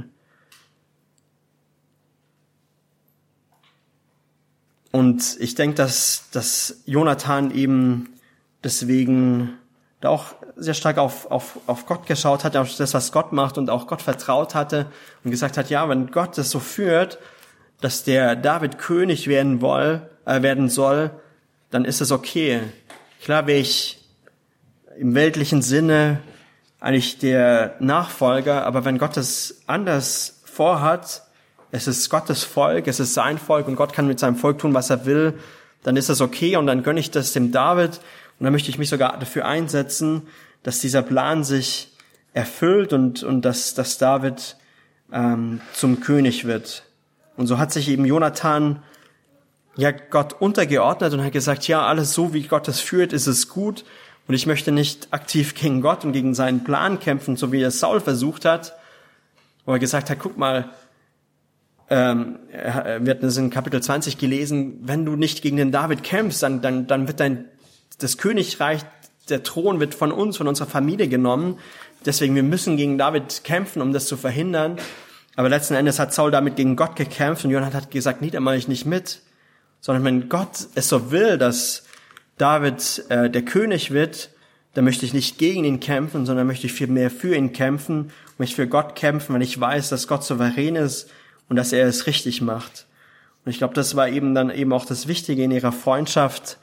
Und ich denke, dass Jonathan eben deswegen der auch sehr stark auf Gott geschaut hat, auf das, was Gott macht und auch Gott vertraut hatte und gesagt hat, ja, wenn Gott das so führt, dass der David König werden soll, dann ist es okay. Klar wäre ich im weltlichen Sinne eigentlich der Nachfolger, aber wenn Gott es anders vorhat, es ist Gottes Volk, es ist sein Volk und Gott kann mit seinem Volk tun, was er will, dann ist das okay und dann gönne ich das dem David und dann möchte ich mich sogar dafür einsetzen, dass dieser Plan sich erfüllt und dass David zum König wird. Und so hat sich eben Jonathan ja Gott untergeordnet und hat gesagt, ja, alles so, wie Gott es führt, ist es gut. Und ich möchte nicht aktiv gegen Gott und gegen seinen Plan kämpfen, so wie es Saul versucht hat, wo er gesagt hat, guck mal, wir hatten es in Kapitel 20 gelesen, wenn du nicht gegen den David kämpfst, dann wird das Königreich, der Thron wird von uns, von unserer Familie genommen. Deswegen, wir müssen gegen David kämpfen, um das zu verhindern. Aber letzten Endes hat Saul damit gegen Gott gekämpft und Jonathan hat gesagt, nee, da mache ich nicht mit. Sondern wenn Gott es so will, dass David der König wird, dann möchte ich nicht gegen ihn kämpfen, sondern möchte ich viel mehr für ihn kämpfen, möchte für Gott kämpfen, weil ich weiß, dass Gott souverän ist und dass er es richtig macht. Und ich glaube, das war dann auch das Wichtige in ihrer Freundschaft,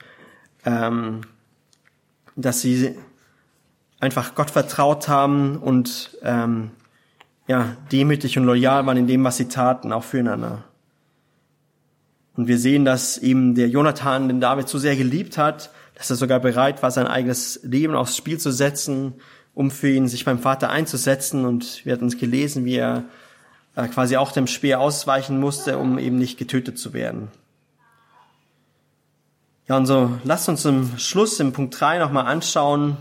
dass sie einfach Gott vertraut haben und demütig und loyal waren in dem, was sie taten, auch füreinander. Und wir sehen, dass eben der Jonathan den David so sehr geliebt hat, dass er sogar bereit war, sein eigenes Leben aufs Spiel zu setzen, um für ihn sich beim Vater einzusetzen. Und wir hatten uns gelesen, wie er quasi auch dem Speer ausweichen musste, um eben nicht getötet zu werden. Ja, und so lasst uns zum Schluss im Punkt 3 nochmal anschauen,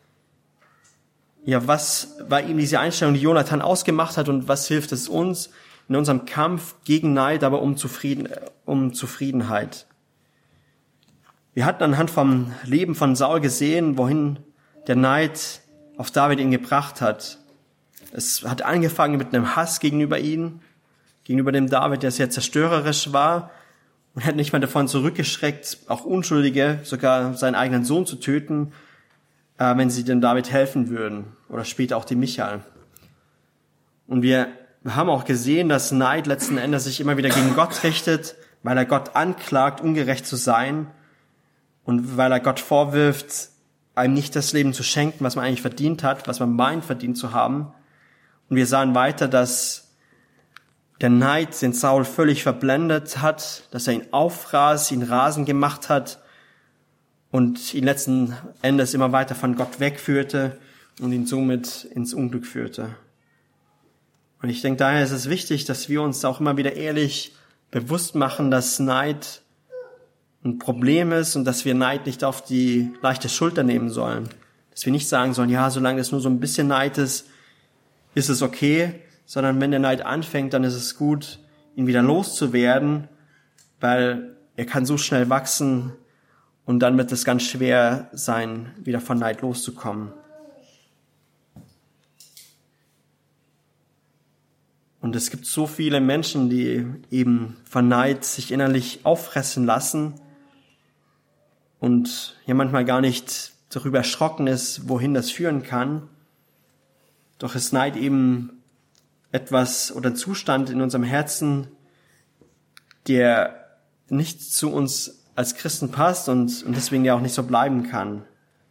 ja, was war eben diese Einstellung, die Jonathan ausgemacht hat und was hilft es uns in unserem Kampf gegen Neid, aber um Zufriedenheit. Wir hatten anhand vom Leben von Saul gesehen, wohin der Neid auf David ihn gebracht hat. Es hat angefangen mit einem Hass gegenüber ihm, gegenüber dem David, der sehr zerstörerisch war und hat nicht mal davon zurückgeschreckt, auch Unschuldige, sogar seinen eigenen Sohn zu töten, wenn sie dem David helfen würden, oder später auch dem Michael. Und wir haben auch gesehen, dass Neid letzten Endes sich immer wieder gegen Gott richtet, weil er Gott anklagt, ungerecht zu sein und weil er Gott vorwirft, einem nicht das Leben zu schenken, was man eigentlich verdient hat, was man meint, verdient zu haben. Und wir sahen weiter, dass der Neid den Saul völlig verblendet hat, dass er ihn auffraß, ihn rasend gemacht hat und ihn letzten Endes immer weiter von Gott wegführte und ihn somit ins Unglück führte. Und ich denke, daher ist es wichtig, dass wir uns auch immer wieder ehrlich bewusst machen, dass Neid ein Problem ist und dass wir Neid nicht auf die leichte Schulter nehmen sollen. Dass wir nicht sagen sollen, ja, solange es nur so ein bisschen Neid ist es okay, sondern wenn der Neid anfängt, dann ist es gut, ihn wieder loszuwerden, weil er kann so schnell wachsen und dann wird es ganz schwer sein, wieder von Neid loszukommen. Und es gibt so viele Menschen, die eben von Neid sich innerlich auffressen lassen und ja manchmal gar nicht darüber erschrocken ist, wohin das führen kann. Doch ist Neid eben etwas oder ein Zustand in unserem Herzen, der nicht zu uns als Christen passt und deswegen ja auch nicht so bleiben kann.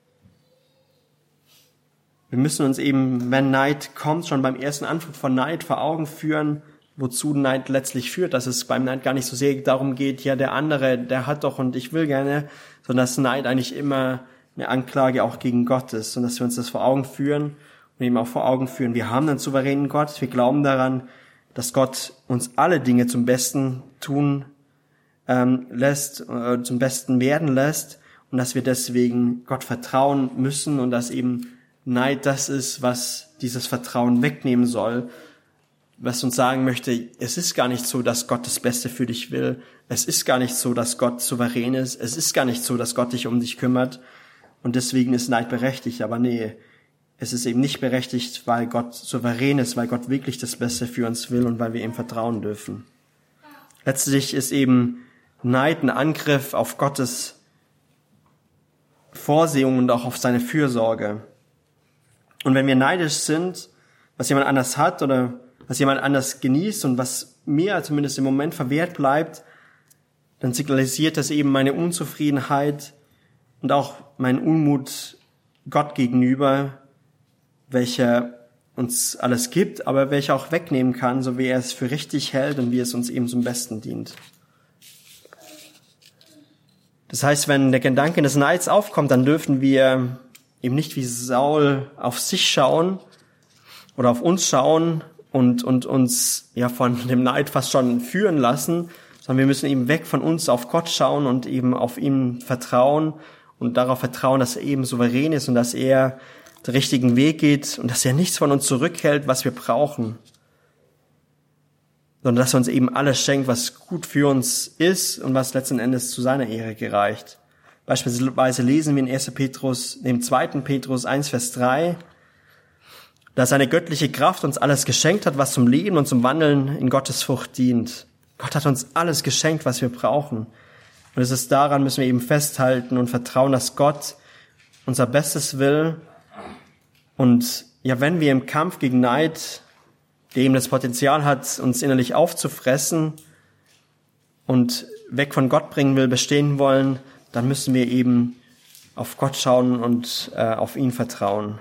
Wir müssen uns eben, wenn Neid kommt, schon beim ersten Anflug von Neid vor Augen führen, wozu Neid letztlich führt, dass es beim Neid gar nicht so sehr darum geht, ja, der andere, der hat doch und ich will gerne, sondern dass Neid eigentlich immer eine Anklage auch gegen Gott ist und dass wir uns das vor Augen führen und eben auch vor Augen führen, wir haben einen souveränen Gott, wir glauben daran, dass Gott uns alle Dinge zum Besten tun lässt, zum Besten werden lässt und dass wir deswegen Gott vertrauen müssen und dass eben Neid das ist, was dieses Vertrauen wegnehmen soll, was uns sagen möchte, es ist gar nicht so, dass Gott das Beste für dich will, es ist gar nicht so, dass Gott souverän ist, es ist gar nicht so, dass Gott dich um dich kümmert und deswegen ist Neid berechtigt, aber nee, es ist eben nicht berechtigt, weil Gott souverän ist, weil Gott wirklich das Beste für uns will und weil wir ihm vertrauen dürfen. Letztlich ist eben Neid ein Angriff auf Gottes Vorsehung und auch auf seine Fürsorge. Und wenn wir neidisch sind, was jemand anders hat oder was jemand anders genießt und was mir zumindest im Moment verwehrt bleibt, dann signalisiert das eben meine Unzufriedenheit und auch meinen Unmut Gott gegenüber, welcher uns alles gibt, aber welcher auch wegnehmen kann, so wie er es für richtig hält und wie es uns eben zum Besten dient. Das heißt, wenn der Gedanke des Neids aufkommt, dann dürfen wir eben nicht wie Saul auf sich schauen oder auf uns schauen und uns ja von dem Neid fast schon führen lassen, sondern wir müssen eben weg von uns auf Gott schauen und eben auf ihn vertrauen und darauf vertrauen, dass er eben souverän ist und dass er den richtigen Weg geht und dass er nichts von uns zurückhält, was wir brauchen, sondern dass er uns eben alles schenkt, was gut für uns ist und was letzten Endes zu seiner Ehre gereicht. Beispielsweise lesen wir in 1. Petrus, dem 2. Petrus 1, Vers 3, dass seine göttliche Kraft uns alles geschenkt hat, was zum Leben und zum Wandeln in Gottes Frucht dient. Gott hat uns alles geschenkt, was wir brauchen. Und es ist daran, müssen wir eben festhalten und vertrauen, dass Gott unser Bestes will. Und ja, wenn wir im Kampf gegen Neid, der eben das Potenzial hat, uns innerlich aufzufressen und weg von Gott bringen will, bestehen wollen, dann müssen wir eben auf Gott schauen und auf ihn vertrauen.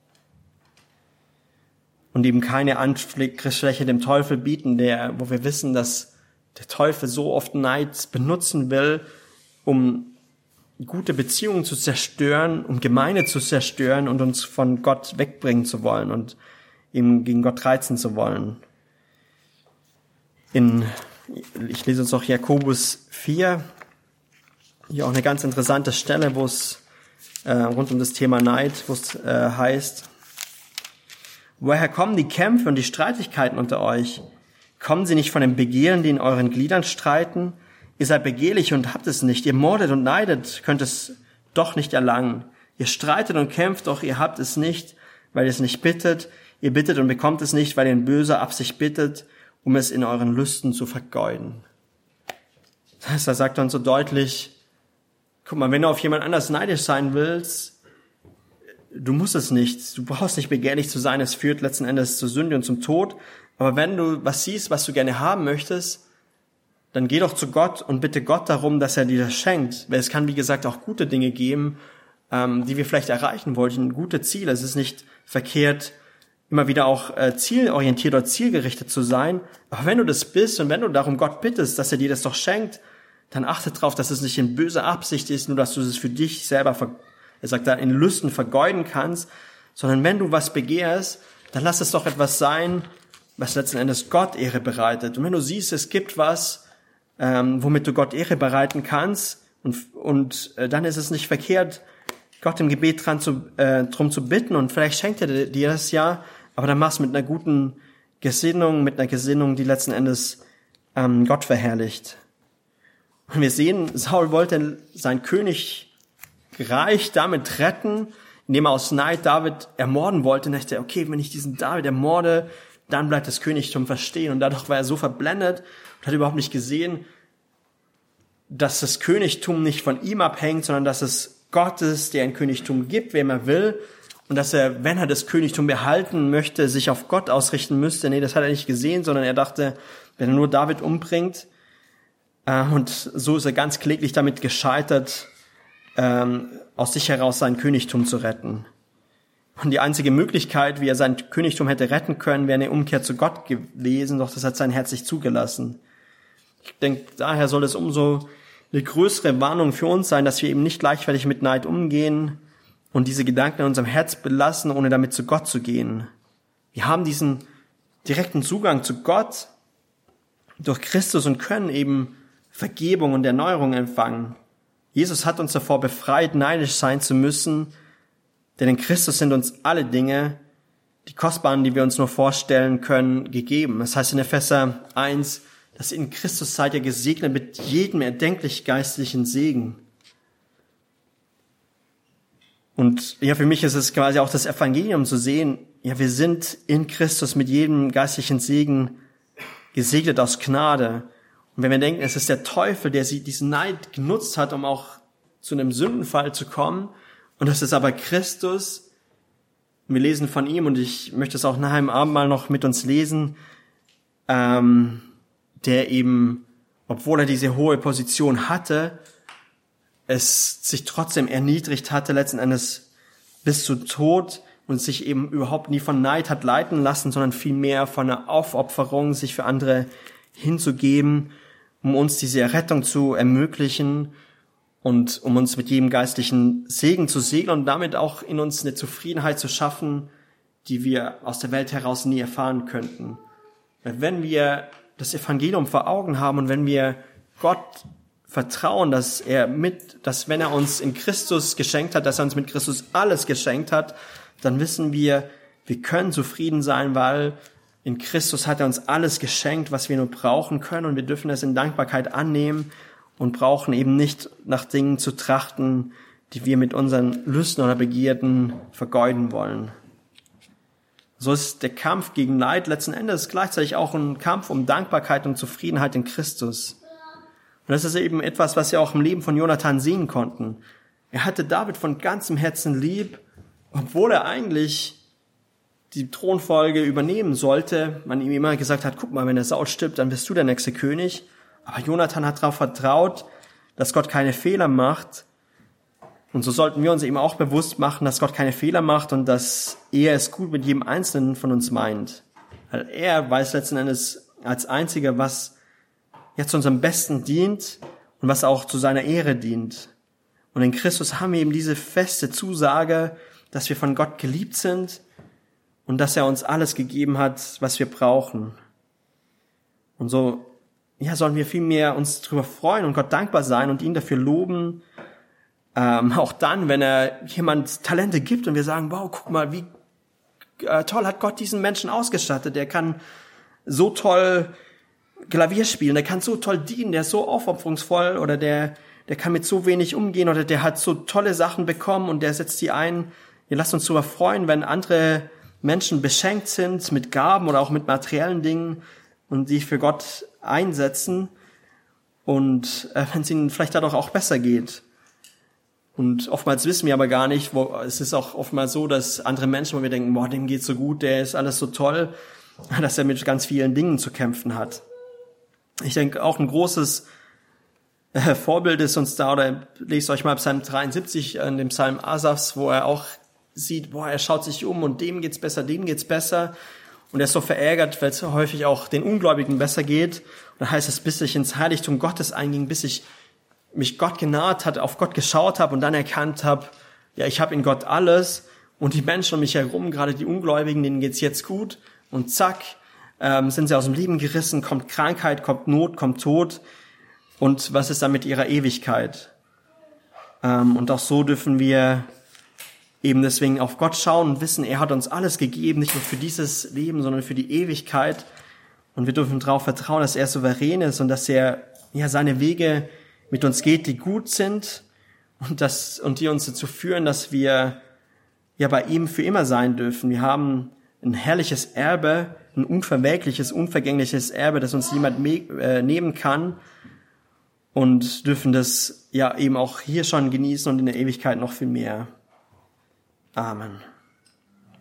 Und eben keine Angriffsfläche dem Teufel bieten, wo wir wissen, dass der Teufel so oft Neid benutzen will, um gute Beziehungen zu zerstören, um Gemeinde zu zerstören und uns von Gott wegbringen zu wollen und eben gegen Gott reizen zu wollen. Ich lese uns noch Jakobus 4, hier auch eine ganz interessante Stelle, wo es rund um das Thema Neid, wo es heißt: Woher kommen die Kämpfe und die Streitigkeiten unter euch? Kommen sie nicht von den Begehren, die in euren Gliedern streiten? Ihr seid begehrlich und habt es nicht. Ihr mordet und neidet, könnt es doch nicht erlangen. Ihr streitet und kämpft, doch ihr habt es nicht, weil ihr es nicht bittet. Ihr bittet und bekommt es nicht, weil ihr in böser Absicht bittet, um es in euren Lüsten zu vergeuden. Das heißt, da sagt er uns so deutlich, guck mal, wenn du auf jemand anders neidisch sein willst, du musst es nicht. Du brauchst nicht begehrlich zu sein. Es führt letzten Endes zur Sünde und zum Tod. Aber wenn du was siehst, was du gerne haben möchtest, dann geh doch zu Gott und bitte Gott darum, dass er dir das schenkt. Weil es kann, wie gesagt, auch gute Dinge geben, die wir vielleicht erreichen wollten, gute Ziele. Es ist nicht verkehrt, immer wieder auch zielorientiert oder zielgerichtet zu sein. Aber wenn du das bist und wenn du darum Gott bittest, dass er dir das doch schenkt, dann achte darauf, dass es nicht in böser Absicht ist, nur dass du es für dich selber, er sagt da, in Lüsten vergeuden kannst, sondern wenn du was begehrst, dann lass es doch etwas sein, was letzten Endes Gott Ehre bereitet. Und wenn du siehst, es gibt was, womit du Gott Ehre bereiten kannst, und dann ist es nicht verkehrt, Gott im Gebet drum zu bitten, und vielleicht schenkt er dir das ja, aber dann machst du mit einer guten Gesinnung, mit einer Gesinnung, die letzten Endes Gott verherrlicht. Und wir sehen, Saul wollte sein Königreich damit retten, indem er aus Neid David ermorden wollte. Und dachte, okay, wenn ich diesen David ermorde, dann bleibt das Königtum verstehen. Und dadurch war er so verblendet und hat überhaupt nicht gesehen, dass das Königtum nicht von ihm abhängt, sondern dass es Gott ist, der ein Königtum gibt, wem er will. Und dass er, wenn er das Königtum behalten möchte, sich auf Gott ausrichten müsste. Nee, das hat er nicht gesehen, sondern er dachte, wenn er nur David umbringt. Und so ist er ganz kläglich damit gescheitert, aus sich heraus sein Königtum zu retten. Und die einzige Möglichkeit, wie er sein Königtum hätte retten können, wäre eine Umkehr zu Gott gewesen, doch das hat sein Herz nicht zugelassen. Ich denke, daher soll es umso eine größere Warnung für uns sein, dass wir eben nicht leichtfertig mit Neid umgehen und diese Gedanken in unserem Herz belassen, ohne damit zu Gott zu gehen. Wir haben diesen direkten Zugang zu Gott durch Christus und können eben Vergebung und Erneuerung empfangen. Jesus hat uns davor befreit, neidisch sein zu müssen, denn in Christus sind uns alle Dinge, die kostbaren, die wir uns nur vorstellen können, gegeben. Das heißt in Epheser 1, dass in Christus seid ihr gesegnet mit jedem erdenklich geistlichen Segen. Und ja, für mich ist es quasi auch das Evangelium zu sehen, ja, wir sind in Christus mit jedem geistlichen Segen gesegnet aus Gnade. Und wenn wir denken, es ist der Teufel, der diesen Neid genutzt hat, um auch zu einem Sündenfall zu kommen Und das ist aber Christus. Wir lesen von ihm, und ich möchte es auch nach dem Abendmahl noch mit uns lesen, der eben, obwohl er diese hohe Position hatte, es sich trotzdem erniedrigt hatte, letzten Endes bis zu Tod, und sich eben überhaupt nie von Neid hat leiten lassen, sondern vielmehr von einer Aufopferung, sich für andere hinzugeben, um uns diese Errettung zu ermöglichen und um uns mit jedem geistlichen Segen zu segnen und damit auch in uns eine Zufriedenheit zu schaffen, die wir aus der Welt heraus nie erfahren könnten. Weil wenn wir das Evangelium vor Augen haben und wenn wir Gott vertrauen, dass wenn er uns in Christus geschenkt hat, dass er uns mit Christus alles geschenkt hat, dann wissen wir können zufrieden sein, weil in Christus hat er uns alles geschenkt, was wir nur brauchen können, und wir dürfen es in Dankbarkeit annehmen und brauchen eben nicht nach Dingen zu trachten, die wir mit unseren Lüsten oder Begierden vergeuden wollen. So ist der Kampf gegen Neid letzten Endes gleichzeitig auch ein Kampf um Dankbarkeit und Zufriedenheit in Christus. Und das ist eben etwas, was wir auch im Leben von Jonathan sehen konnten. Er hatte David von ganzem Herzen lieb, obwohl er eigentlich die Thronfolge übernehmen sollte. Man ihm immer gesagt hat, guck mal, wenn der Saul stirbt, dann bist du der nächste König. Aber Jonathan hat darauf vertraut, dass Gott keine Fehler macht. Und so sollten wir uns eben auch bewusst machen, dass Gott keine Fehler macht und dass er es gut mit jedem Einzelnen von uns meint. Weil er weiß letzten Endes als Einziger, was ja zu unserem Besten dient und was auch zu seiner Ehre dient. Und in Christus haben wir eben diese feste Zusage, dass wir von Gott geliebt sind und dass er uns alles gegeben hat, was wir brauchen. Und so sollen wir vielmehr uns darüber freuen und Gott dankbar sein und ihn dafür loben, auch dann, wenn er jemand Talente gibt und wir sagen, wow, guck mal, wie toll hat Gott diesen Menschen ausgestattet. Der kann so toll Klavier spielen, der kann so toll dienen, der ist so aufopferungsvoll, oder der kann mit so wenig umgehen, oder der hat so tolle Sachen bekommen und der setzt sie ein. Wir lassen uns darüber freuen, wenn andere Menschen beschenkt sind mit Gaben oder auch mit materiellen Dingen und die für Gott einsetzen, und wenn es ihnen vielleicht dadurch auch besser geht. Und oftmals wissen wir aber gar nicht, es ist auch oftmals so, dass andere Menschen, wo wir denken, boah, dem geht's so gut, der ist alles so toll, dass er mit ganz vielen Dingen zu kämpfen hat. Ich denke, auch ein großes Vorbild ist uns da, oder lest euch mal Psalm 73, in dem Psalm Asafs, wo er auch sieht, boah, er schaut sich um und dem geht's besser. Und er ist so verärgert, weil es häufig auch den Ungläubigen besser geht. Und dann heißt es, bis ich ins Heiligtum Gottes einging, bis ich mich Gott genaht hat, auf Gott geschaut habe und dann erkannt habe, ja, ich habe in Gott alles, und die Menschen um mich herum, gerade die Ungläubigen, denen geht's jetzt gut, und zack, sind sie aus dem Leben gerissen, kommt Krankheit, kommt Not, kommt Tod, und was ist dann mit ihrer Ewigkeit? Und auch so dürfen wir eben deswegen auf Gott schauen und wissen, er hat uns alles gegeben, nicht nur für dieses Leben, sondern für die Ewigkeit, und wir dürfen darauf vertrauen, dass er souverän ist und dass er seine Wege mit uns geht, die gut sind und die uns dazu führen, dass wir bei ihm für immer sein dürfen. Wir haben ein herrliches Erbe, ein unverwelkliches, unvergängliches Erbe, das uns niemand nehmen kann, und dürfen das eben auch hier schon genießen und in der Ewigkeit noch viel mehr. Amen.